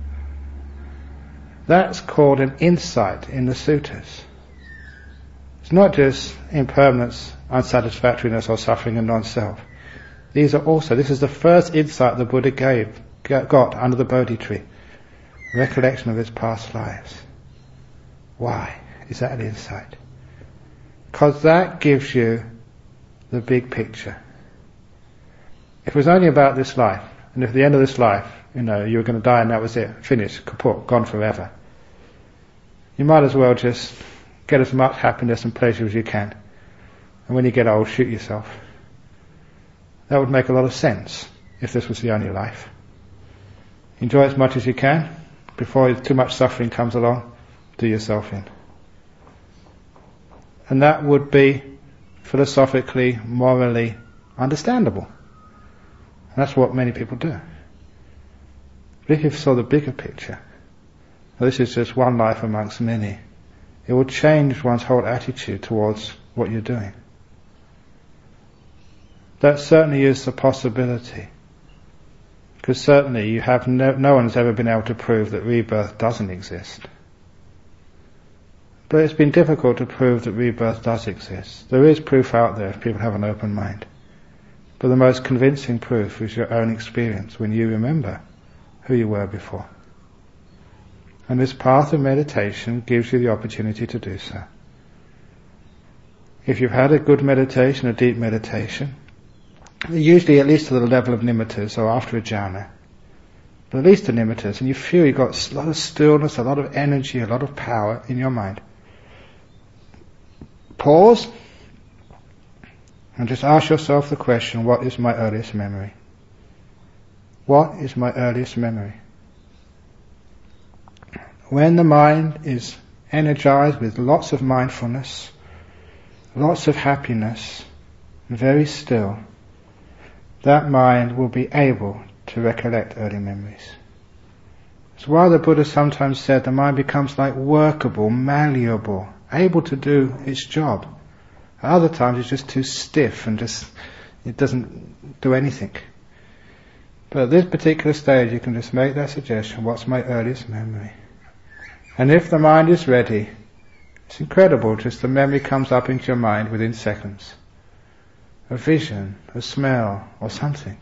S1: That's called an insight in the suttas. It's not just impermanence, unsatisfactoriness or suffering and non-self. This is the first insight the Buddha got under the Bodhi tree. Recollection of his past lives. Why is that an insight? Because that gives you the big picture. If it was only about this life, and if at the end of this life, you were going to die and that was it, finished, kaput, gone forever, you might as well just get as much happiness and pleasure as you can. And when you get old, shoot yourself. That would make a lot of sense if this was the only life. Enjoy as much as you can. Before too much suffering comes along, do yourself in. And that would be philosophically, morally understandable. And that's what many people do. But if you saw the bigger picture, this is just one life amongst many, it will change one's whole attitude towards what you're doing. That certainly is the possibility. Because certainly you have no one's ever been able to prove that rebirth doesn't exist. But it's been difficult to prove that rebirth does exist. There is proof out there if people have an open mind. But the most convincing proof is your own experience when you remember who you were before. And this path of meditation gives you the opportunity to do so. If you've had a good meditation, a deep meditation, usually at least to the level of nimittas or after a jhana, but at least to nimittas, and you feel you've got a lot of stillness, a lot of energy, a lot of power in your mind. Pause and just ask yourself the question, what is my earliest memory? What is my earliest memory? When the mind is energized with lots of mindfulness, lots of happiness, and very still, that mind will be able to recollect early memories. That's why the Buddha sometimes said the mind becomes like workable, malleable, able to do its job. At other times it's just too stiff and it doesn't do anything. But at this particular stage you can just make that suggestion, what's my earliest memory? And if the mind is ready, it's incredible, just the memory comes up into your mind within seconds. A vision, a smell, or something.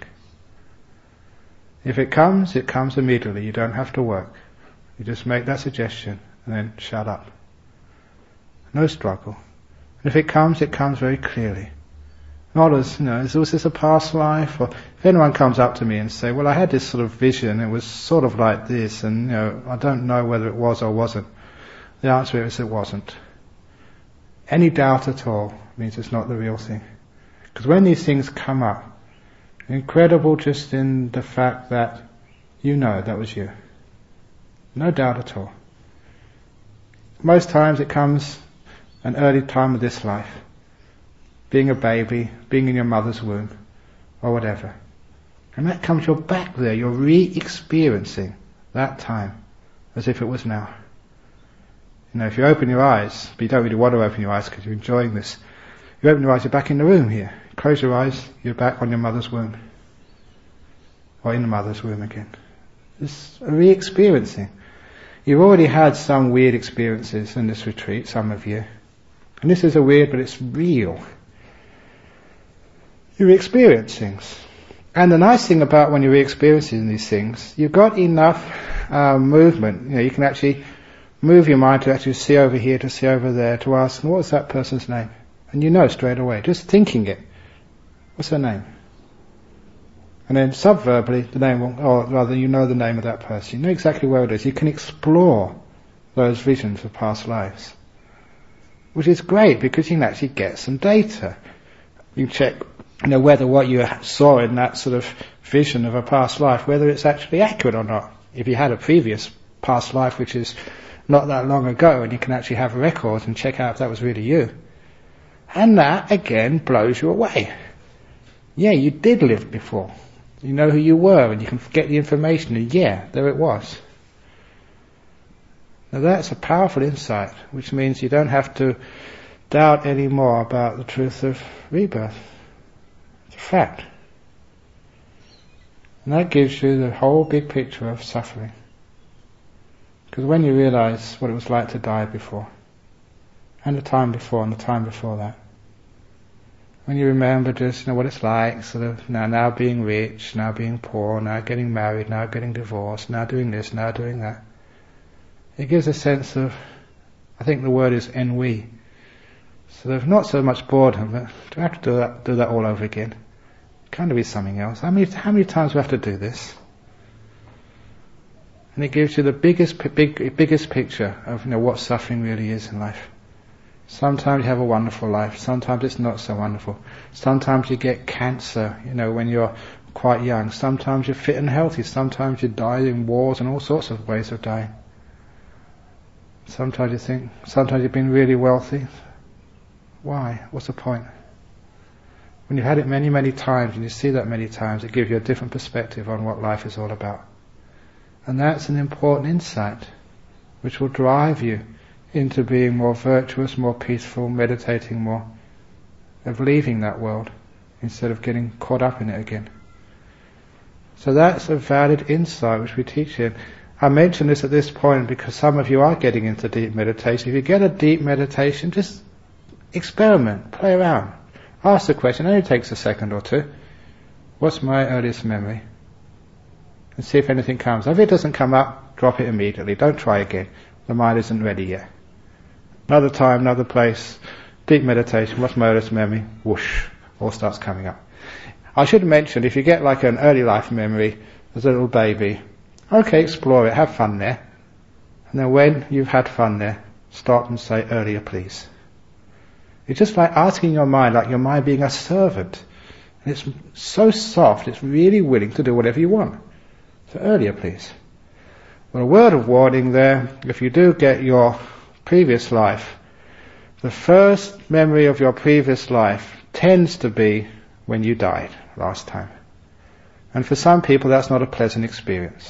S1: If it comes immediately. You don't have to work. You just make that suggestion and then shut up. No struggle. And if it comes very clearly. Not as, was this a past life? Or if anyone comes up to me and say, well, I had this sort of vision, it was sort of like this, and I don't know whether it was or wasn't. The answer is it wasn't. Any doubt at all means it's not the real thing. Because when these things come up, incredible just in the fact that that was you. No doubt at all. Most times it comes an early time of this life. Being a baby, being in your mother's womb, or whatever. And that comes, you're back there, you're re-experiencing that time as if it was now. If you open your eyes, but you don't really want to open your eyes because you're enjoying this, you open your eyes, you're back in the room here. Close your eyes, you're back on your mother's womb. Or in the mother's womb again. It's a re-experiencing. You've already had some weird experiences in this retreat, some of you. And this is a weird, but it's real. You re-experience things. And the nice thing about when you're re-experiencing these things, you've got enough movement. You can actually move your mind to actually see over here, to see over there, to ask, what's that person's name? And you know straight away, just thinking it. What's her name? And then subverbally, the name will, or rather you know the name of that person. You know exactly where it is. You can explore those visions of past lives. Which is great because you can actually get some data. You can check whether what you saw in that sort of vision of a past life, whether it's actually accurate or not. If you had a previous past life which is not that long ago, and you can actually have records and check out if that was really you. And that, again, blows you away. Yeah, you did live before. You know who you were, and you can get the information, and yeah, there it was. Now that's a powerful insight, which means you don't have to doubt any more about the truth of rebirth. It's a fact. And that gives you the whole big picture of suffering. Because when you realize what it was like to die before, and the time before, and the time before that, when you remember just what it's like, sort of now being rich, now being poor, now getting married, now getting divorced, now doing this, now doing that, it gives a sense of, I think the word is ennui, sort of not so much boredom, but do I have to do that all over again? It can't be something else. How many times do we have to do this? And it gives you the biggest picture of what suffering really is in life. Sometimes you have a wonderful life, sometimes it's not so wonderful. Sometimes you get cancer, when you're quite young. Sometimes you're fit and healthy, sometimes you die in wars and all sorts of ways of dying. Sometimes you've been really wealthy. Why? What's the point? When you've had it many, many times, and you see that many times, it gives you a different perspective on what life is all about. And that's an important insight, which will drive you into being more virtuous, more peaceful, meditating more, of leaving that world, instead of getting caught up in it again. So that's a valid insight which we teach here. I mention this at this point because some of you are getting into deep meditation. If you get a deep meditation, just experiment, play around. Ask the question, it only takes a second or two. What's my earliest memory? And see if anything comes. If it doesn't come up, drop it immediately. Don't try again. The mind isn't ready yet. Another time, another place, deep meditation, what's my earliest memory? Whoosh, all starts coming up. I should mention, if you get like an early life memory as a little baby, okay, explore it, have fun there. And then when you've had fun there, stop and say, earlier please. It's just like asking your mind, like your mind being a servant. And it's so soft, it's really willing to do whatever you want. So earlier please. Well, a word of warning there, if you do get your previous life, the first memory of your previous life tends to be when you died last time. And for some people that's not a pleasant experience.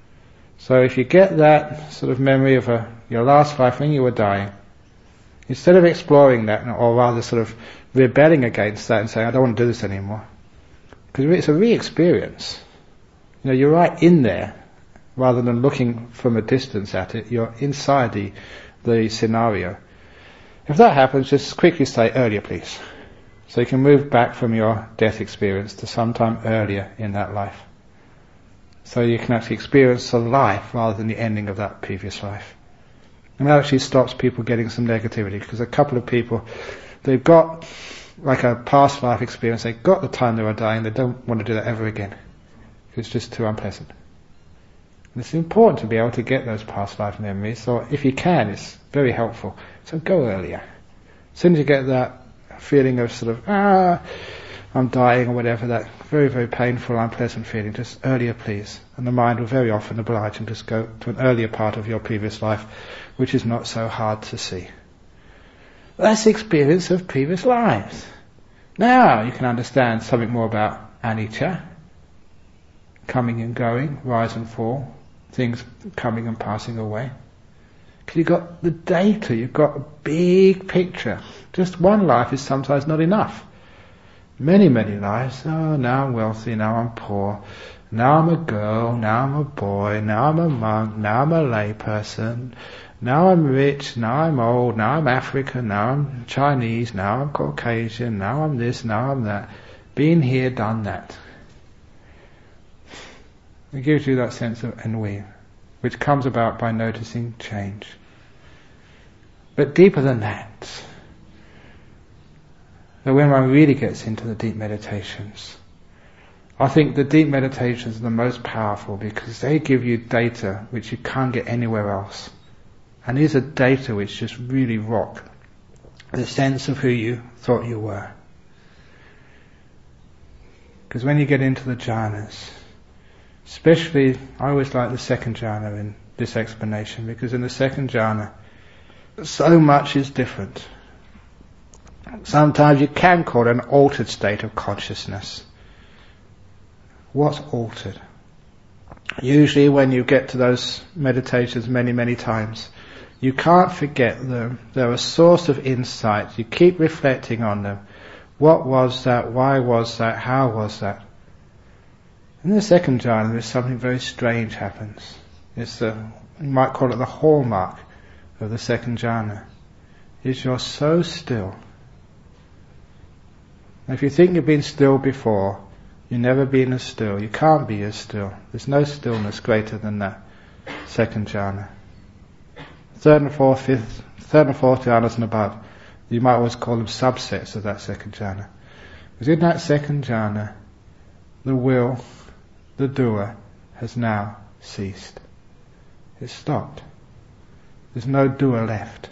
S1: So if you get that sort of memory of your last life when you were dying, instead of exploring that, or rather sort of rebelling against that and saying, I don't want to do this anymore, because it's a re-experience. You're right in there, rather than looking from a distance at it, you're inside the scenario. If that happens, just quickly say, earlier please. So you can move back from your death experience to sometime earlier in that life. So you can actually experience the life rather than the ending of that previous life. And that actually stops people getting some negativity, because a couple of people, they've got like a past life experience, they got the time they were dying, they don't want to do that ever again. It's just too unpleasant. And it's important to be able to get those past life memories, so if you can, it's very helpful. So go earlier. As soon as you get that feeling of sort of, I'm dying or whatever, that very, very painful, unpleasant feeling, just earlier please. And the mind will very often oblige and just go to an earlier part of your previous life, which is not so hard to see. That's the experience of previous lives. Now you can understand something more about anicca. coming and going, rise and fall, things coming and passing away. Because you've got the data, you've got a big picture. Just one life is sometimes not enough. Many, many lives. Oh, now I'm wealthy, now I'm poor. Now I'm a girl, now I'm a boy, now I'm a monk, now I'm a lay person. Now I'm rich, now I'm old, now I'm African, now I'm Chinese, now I'm Caucasian, now I'm this, now I'm that. Been here, done that. It gives you that sense of ennui, which comes about by noticing change. But deeper than that, that when one really gets into the deep meditations, I think the deep meditations are the most powerful because they give you data which you can't get anywhere else. And these are data which just really rock the sense of who you thought you were. Because when you get into the jhanas, especially, I always like the second jhana in this explanation, because in the second jhana, so much is different. Sometimes you can call it an altered state of consciousness. What's altered? Usually when you get to those meditations many, many times, you can't forget them. They're a source of insight. You keep reflecting on them. What was that? Why was that? How was that? In the second jhana, there's something very strange happens. It's you might call it the hallmark of the second jhana. Is you're so still. Now, if you think you've been still before, you've never been as still. You can't be as still. There's no stillness greater than that second jhana. Third and fourth jhanas and above, you might always call them subsets of that second jhana. Because in that second jhana, the will, the doer, has now ceased. It's stopped. There's no doer left.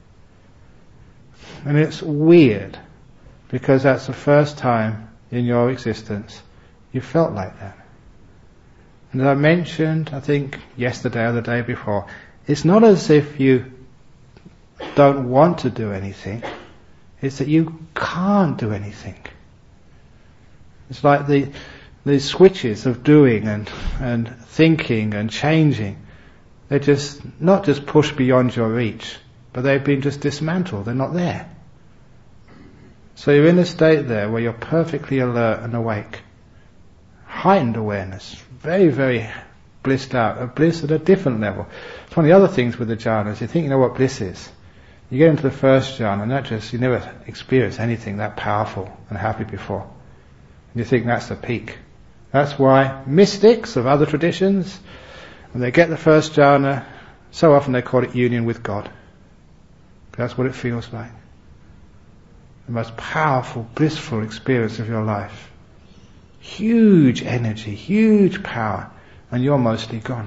S1: And it's weird, because that's the first time in your existence you felt like that. And as I mentioned, I think yesterday or the day before, it's not as if you don't want to do anything, it's that you can't do anything. It's like the switches of doing and thinking and changing, they're just not just pushed beyond your reach, but they've been just dismantled, they're not there. So you're in a state there where you're perfectly alert and awake. Heightened awareness, very, very blissed out, a bliss at a different level. It's one of the other things with the jhanas, you think you know what bliss is. You get into the first jhana and you never experienced anything that powerful and happy before. And you think that's the peak. That's why mystics of other traditions, when they get the first jhana, so often they call it union with God. That's what it feels like. The most powerful, blissful experience of your life. Huge energy, huge power, and you're mostly gone.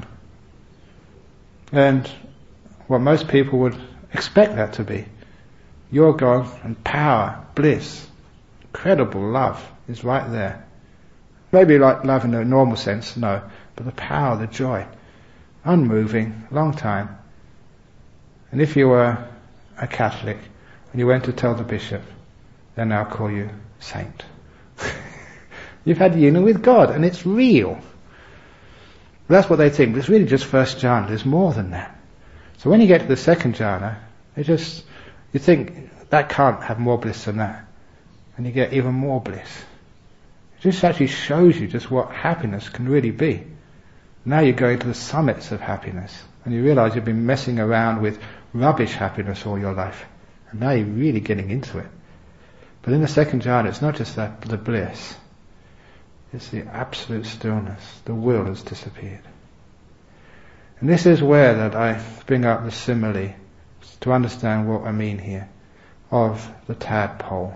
S1: And what most people would expect that to be, you're gone, and power, bliss, incredible love is right there. Maybe like love in a normal sense, no, but the power, the joy, unmoving, long time. And if you were a Catholic and you went to tell the bishop, they'll now call you saint. You've had union with God, and it's real. That's what they think, but it's really just first jhana, there's more than that. So when you get to the second jhana, you think that can't have more bliss than that. And you get even more bliss. It just actually shows you just what happiness can really be. Now you're going to the summits of happiness, and you realise you've been messing around with rubbish happiness all your life. And now you're really getting into it. But in the second jhana, it's not just that the bliss. It's the absolute stillness. The will has disappeared. And this is where that I bring up the simile to understand what I mean here of the tadpole.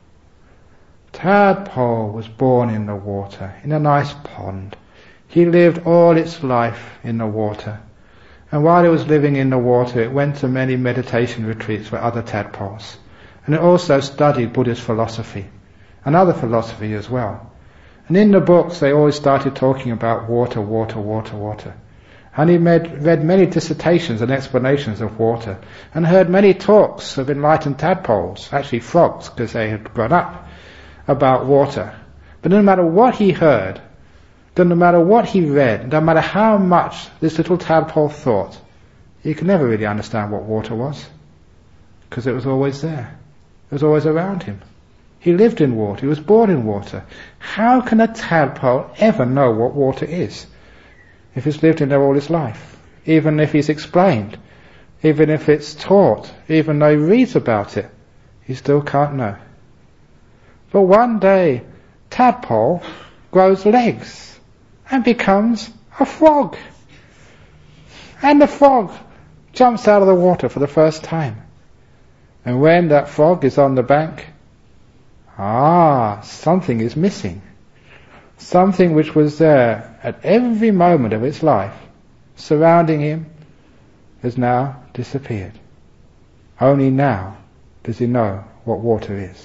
S1: Tadpole was born in the water, in a nice pond. He lived all its life in the water. And while it was living in the water, it went to many meditation retreats with other tadpoles. And it also studied Buddhist philosophy, and other philosophy as well. And in the books they always started talking about water, water, water, water. And he read many dissertations and explanations of water, and heard many talks of enlightened tadpoles, actually frogs, because they had grown up, about water. But no matter what he heard, that no matter what he read, no matter how much this little tadpole thought, he could never really understand what water was, because it was always there. It was always around him. He lived in water. He was born in water. How can a tadpole ever know what water is if he's lived in there all his life? Even if he's explained, even if it's taught, even though he reads about it, he still can't know. But one day, tadpole grows legs and becomes a frog. And the frog jumps out of the water for the first time. And when that frog is on the bank, something is missing. Something which was there at every moment of its life, surrounding him, has now disappeared. Only now does he know what water is.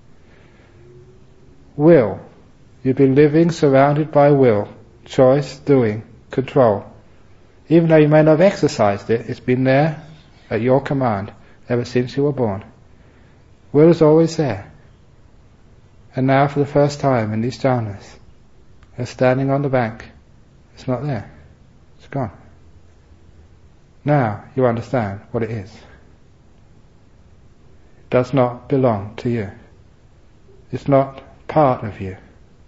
S1: Will. You've been living surrounded by will, choice, doing, control. Even though you may not have exercised it, it's been there at your command ever since you were born. Will is always there. And now for the first time in these jhanas, you're standing on the bank. It's not there. It's gone. Now you understand what it is. It does not belong to you. It's not part of you.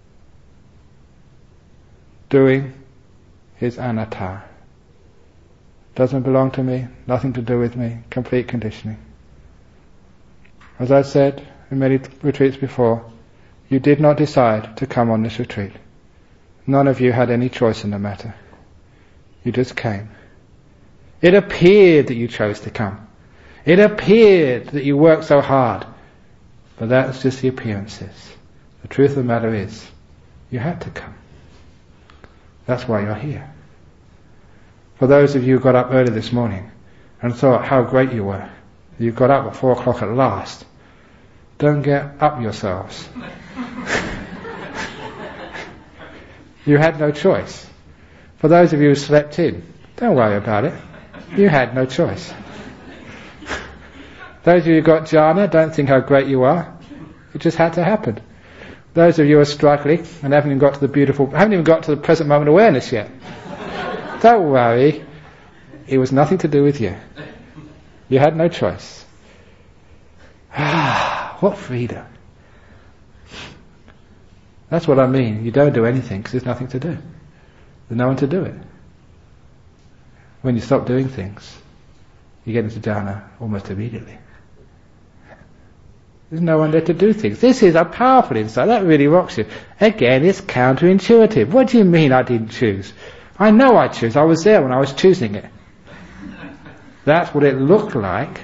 S1: Doing is anatta. Doesn't belong to me, nothing to do with me, complete conditioning. As I said in many retreats before, you did not decide to come on this retreat. None of you had any choice in the matter. You just came. It appeared that you chose to come. It appeared that you worked so hard. But that's just the appearances. The truth of the matter is, you had to come. That's why you're here. For those of you who got up early this morning and thought how great you were, you got up at 4 o'clock at last, don't get up yourselves. You had no choice. For those of you who slept in, don't worry about it. You had no choice. Those of you who got jhana, don't think how great you are. It just had to happen. Those of you who are struggling and haven't even got to the present moment awareness yet, don't worry. It was nothing to do with you. You had no choice. What freedom. That's what I mean. You don't do anything because there's nothing to do. There's no one to do it. When you stop doing things, you get into jhana almost immediately. There's no one there to do things. This is a powerful insight. That really rocks you. Again, it's counterintuitive. What do you mean I didn't choose? I know I choose. I was there when I was choosing it. That's what it looked like.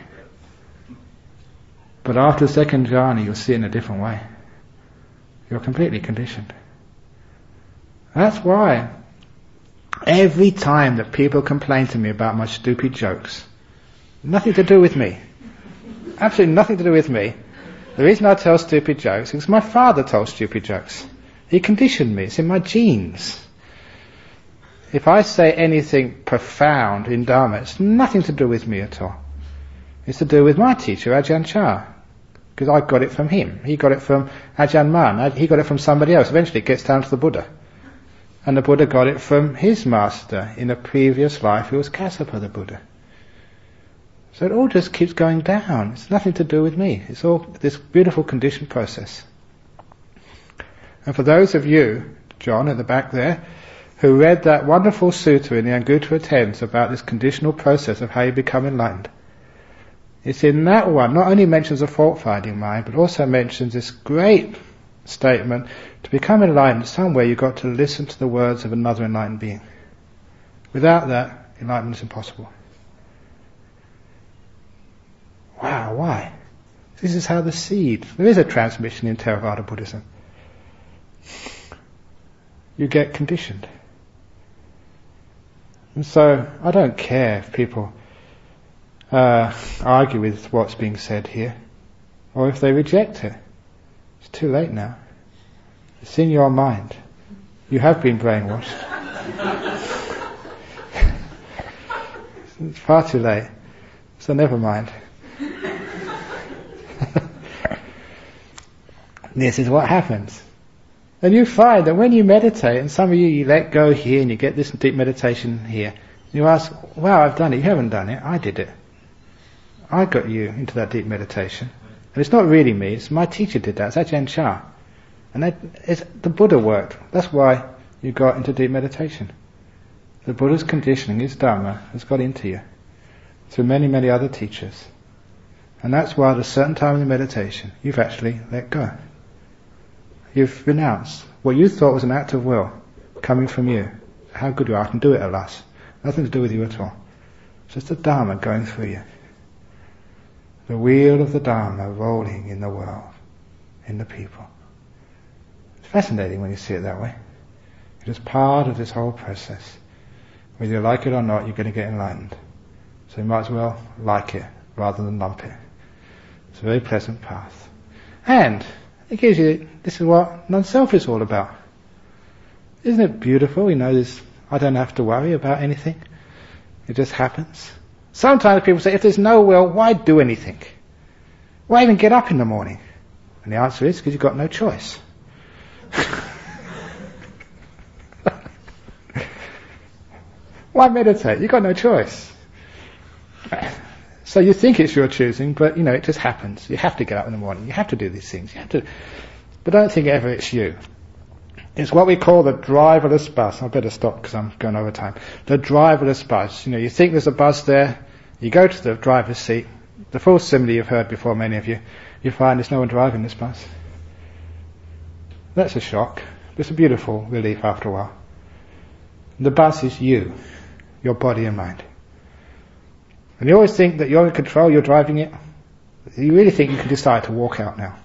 S1: But after the second jhana, you'll see it in a different way. You're completely conditioned. That's why every time that people complain to me about my stupid jokes, nothing to do with me. Absolutely nothing to do with me. The reason I tell stupid jokes is because my father told stupid jokes. He conditioned me. It's in my genes. If I say anything profound in Dharma, it's nothing to do with me at all. It's to do with my teacher, Ajahn Chah. Because I got it from him. He got it from Ajahn Man. He got it from somebody else. Eventually it gets down to the Buddha. And the Buddha got it from his master. In a previous life, it was Kassapa the Buddha. So it all just keeps going down. It's nothing to do with me. It's all this beautiful conditioned process. And for those of you, John at the back there, who read that wonderful sutta in the Anguttara Tenth about this conditional process of how you become enlightened, it's in that one, not only mentions a fault-finding mind, but also mentions this great statement, to become enlightened, somewhere you've got to listen to the words of another enlightened being. Without that, enlightenment is impossible. Wow, why? This is how the seed, there is a transmission in Theravada Buddhism. You get conditioned. And so, I don't care if people argue with what's being said here, or if they reject it. It's too late now. It's in your mind. You have been brainwashed. It's far too late. So never mind. This is what happens. And you find that when you meditate, and some of you let go here and you get this deep meditation here, you ask, wow, I've done it. You haven't done it. I did it. I got you into that deep meditation. And it's not really me. It's my teacher did that. It's Ajahn Chah. And the Buddha worked. That's why you got into deep meditation. The Buddha's conditioning, his Dharma, has got into you through many, many other teachers. And that's why at a certain time in the meditation, you've actually let go. You've renounced what you thought was an act of will coming from you. How good you are, I can do it at last. Nothing to do with you at all. It's just the Dharma going through you. The wheel of the Dharma rolling in the world, in the people. It's fascinating when you see it that way. It is part of this whole process. Whether you like it or not, you're going to get enlightened. So you might as well like it rather than lump it. It's a very pleasant path. And it gives you, this is what non-self is all about. Isn't it beautiful? You know, I don't have to worry about anything. It just happens. Sometimes people say, if there's no will, why do anything? Why even get up in the morning? And the answer is, because you've got no choice. Why meditate? You've got no choice. So you think it's your choosing, but it just happens. You have to get up in the morning. You have to do these things. But don't think ever it's you. It's what we call the driverless bus. I better stop because I'm going over time. The driverless bus. You think there's a bus there. You go to the driver's seat. The full simile you've heard before, many of you. You find there's no one driving this bus. That's a shock. It's a beautiful relief after a while. The bus is you, your body and mind. And you always think that you're in control, you're driving it. You really think you can decide to walk out now.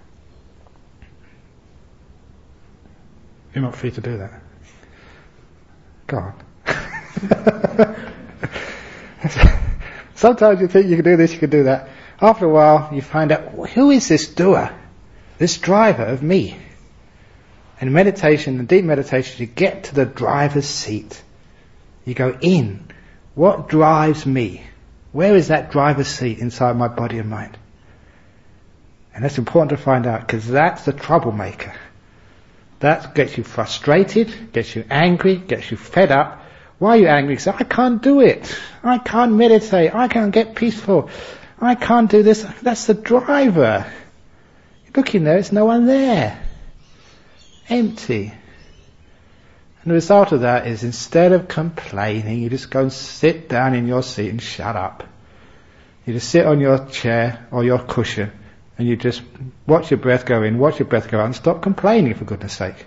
S1: You're not free to do that. Go on. Sometimes you think you can do this, you can do that. After a while, you find out, who is this doer? This driver of me? And meditation, and deep meditation, you get to the driver's seat. You go in. What drives me? Where is that driver's seat inside my body and mind? And that's important to find out, because that's the troublemaker. That gets you frustrated, gets you angry, gets you fed up. Why are you angry? Because I can't do it. I can't meditate. I can't get peaceful. I can't do this. That's the driver. You look in there, there's no one there. Empty. And the result of that is, instead of complaining, you just go and sit down in your seat and shut up. You just sit on your chair or your cushion and you just watch your breath go in, watch your breath go out, and stop complaining, for goodness sake.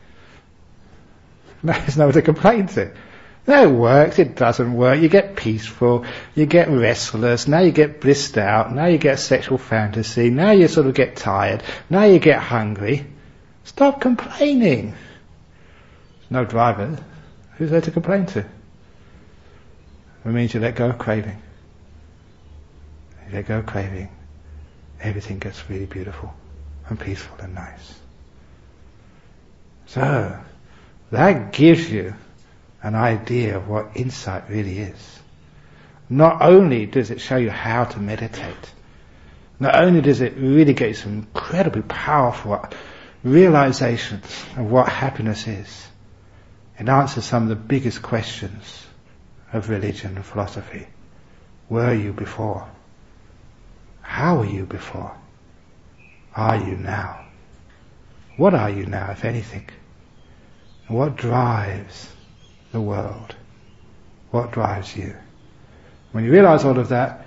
S1: There's no one to complain to. No, it works, it doesn't work, you get peaceful, you get restless, now you get blissed out, now you get sexual fantasy, now you sort of get tired, now you get hungry. Stop complaining. No driver. Who's there to complain to? It means you let go of craving. You let go of craving. Everything gets really beautiful and peaceful and nice. So, that gives you an idea of what insight really is. Not only does it show you how to meditate, not only does it really get you some incredibly powerful realizations of what happiness is, it answers some of the biggest questions of religion and philosophy. Were you before? How were you before? Are you now? What are you now, if anything? And what drives the world? What drives you? When you realize all of that,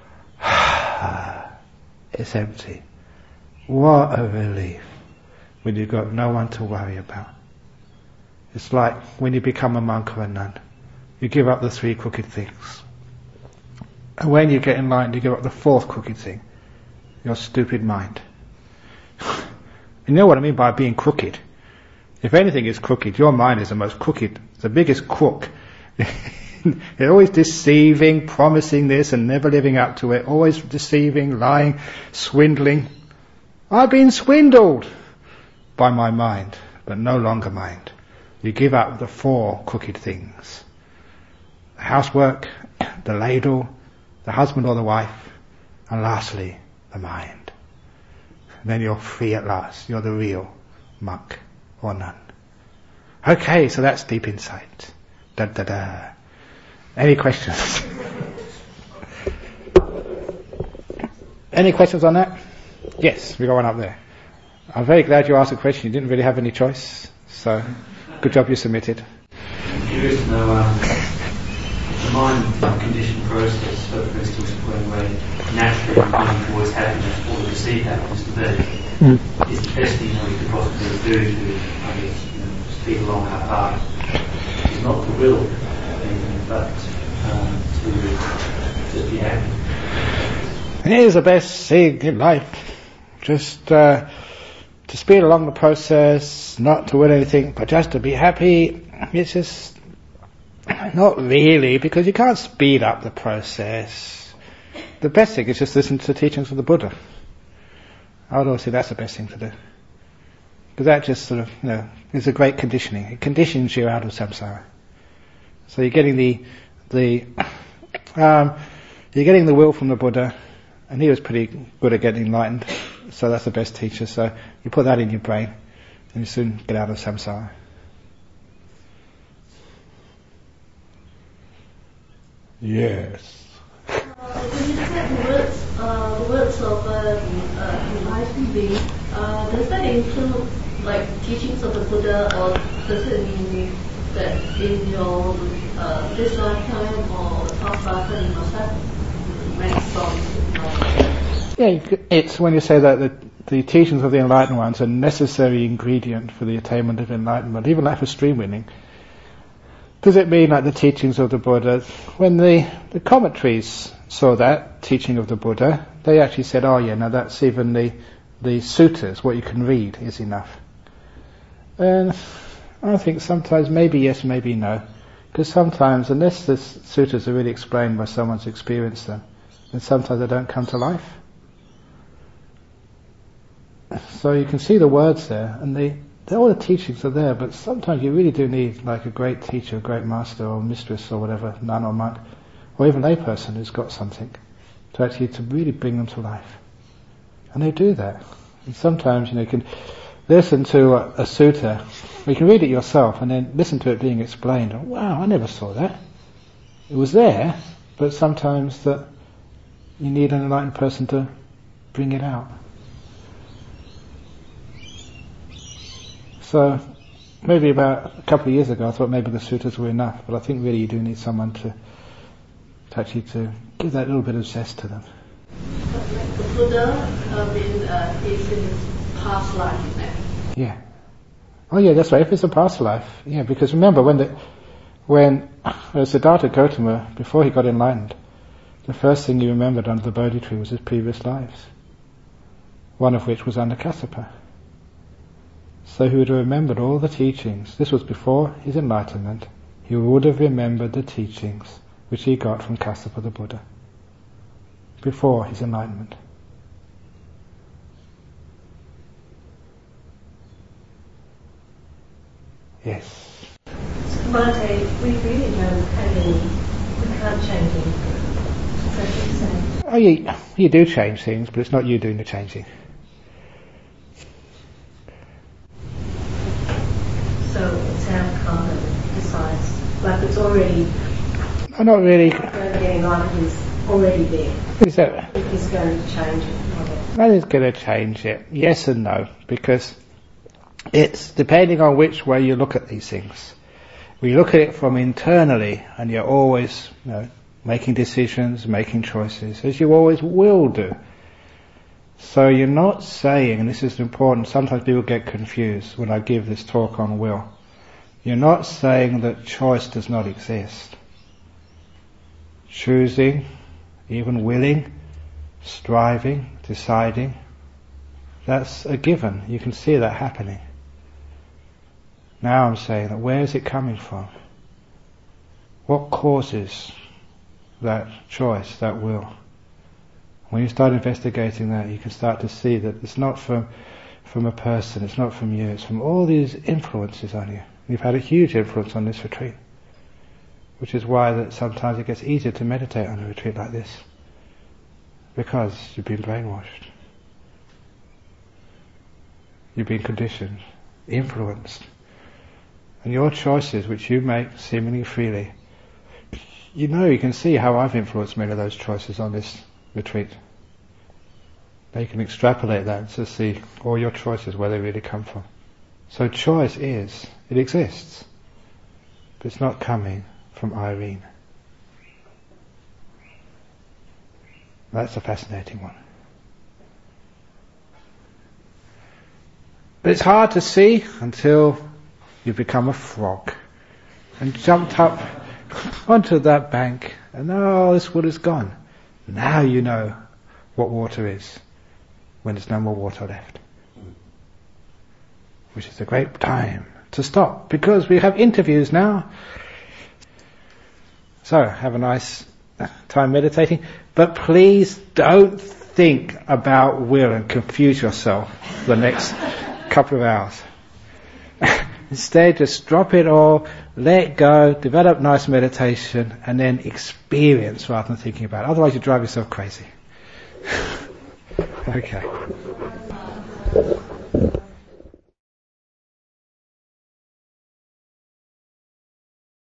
S1: it's empty. What a relief when you've got no one to worry about. It's like when you become a monk or a nun. You give up the 3 crooked things. And when you get enlightened, you give up the 4th crooked thing. Your stupid mind. You know what I mean by being crooked? If anything is crooked, your mind is the most crooked, the biggest crook. You're always deceiving, promising this and never living up to it, always deceiving, lying, swindling. I've been swindled by my mind, but no longer mind. You give up the 4 crooked things. The housework, the ladle, the husband or the wife, and lastly, the mind. And then you're free at last. You're the real monk or none. Okay, so that's deep insight. Da da da. Any questions? Any questions on that? Yes, we got one up there. I'm very glad you asked a question. You didn't really have any choice, so good job you submitted.
S2: I'm curious to know the mind conditioned process, so for instance when we're naturally moving towards happiness or receive happiness to be, is the best thing that we could possibly do to, I guess, speed along our path is not to will anything, but to just be happy.
S1: It is the best thing in life. Just to speed along the process, not to win anything, but just to be happy. It's just not really, because you can't speed up the process. The best thing is just listen to the teachings of the Buddha. I would always say that's the best thing to do, because that just sort of, is a great conditioning. It conditions you out of samsara. So you're getting the will from the Buddha, and he was pretty good at getting enlightened. So that's the best teacher. So you put that in your brain, and you soon get out of samsara. Yes.
S3: When you said the words of enlightened being, does that include teachings of the Buddha, or does it mean that in your this lifetime or past lifetime you must have many songs?
S1: Yeah, it's when you say that the teachings of the enlightened ones are a necessary ingredient for the attainment of enlightenment, even like for stream winning. Does it mean like the teachings of the Buddha? When the commentaries saw that teaching of the Buddha, they actually said, that's even the suttas, what you can read, is enough. And I think sometimes maybe yes, maybe no. Because sometimes, unless the suttas are really explained by someone who's experienced them, then sometimes they don't come to life. So you can see the words there, and all the teachings are there, but sometimes you really do need like a great teacher, a great master or mistress or whatever, nun or monk, or even a layperson who's got something to really bring them to life. And they do that. And sometimes, you can listen to a sutta, or you can read it yourself and then listen to it being explained. Oh, wow, I never saw that. It was there, but sometimes that you need an enlightened person to bring it out. So maybe about a couple of years ago I thought maybe the suttas were enough, but I think really you do need someone to give that little bit of zest to them.
S3: The Buddha is in his past life, isn't it?
S1: Yeah. Oh yeah, that's right. If it's a past life, yeah, because remember when Siddhartha Gautama, before he got enlightened, the first thing he remembered under the Bodhi tree was his previous lives, one of which was under Kassapa. So he would have remembered all the teachings. This was before his enlightenment. He would have remembered the teachings which he got from Kassapa the Buddha before his enlightenment. Yes.
S4: So Bhante, we really don't have any, we can't change anything. Is that what you're saying?
S1: Oh, you do change things, but it's not you doing the changing.
S4: So it's our karma that decides, like it's already...
S1: I'm not really...
S4: Getting enlightened is already there.
S1: Is that...
S4: It is going to change it.
S1: That is going to change it. Yes and no, because it's depending on which way you look at these things. When you look at it from internally, and you're always, making decisions, making choices, as you always will do. So you're not saying, and this is important, sometimes people get confused when I give this talk on will. You're not saying that choice does not exist. Choosing, even willing, striving, deciding, that's a given. You can see that happening. Now I'm saying that where is it coming from? What causes that choice, that will? When you start investigating that, you can start to see that it's not from a person, it's not from you, it's from all these influences on you. You've had a huge influence on this retreat, which is why that sometimes it gets easier to meditate on a retreat like this, because you've been brainwashed. You've been conditioned. influenced. And your choices, which you make seemingly freely, you can see how I've influenced many of those choices on this retreat. Now you can extrapolate that to see all your choices, where they really come from. So choice it exists, but it's not coming from Irene. That's a fascinating one. But it's hard to see until you become a frog and jumped up onto that bank and this water's gone. Now you know what water is when there's no more water left. Which is a great time to stop, because we have interviews now. So have a nice time meditating, but please don't think about will and confuse yourself for the next couple of hours. Instead, just drop it all, let go, develop nice meditation, and then experience rather than thinking about it. Otherwise you drive yourself crazy. Okay.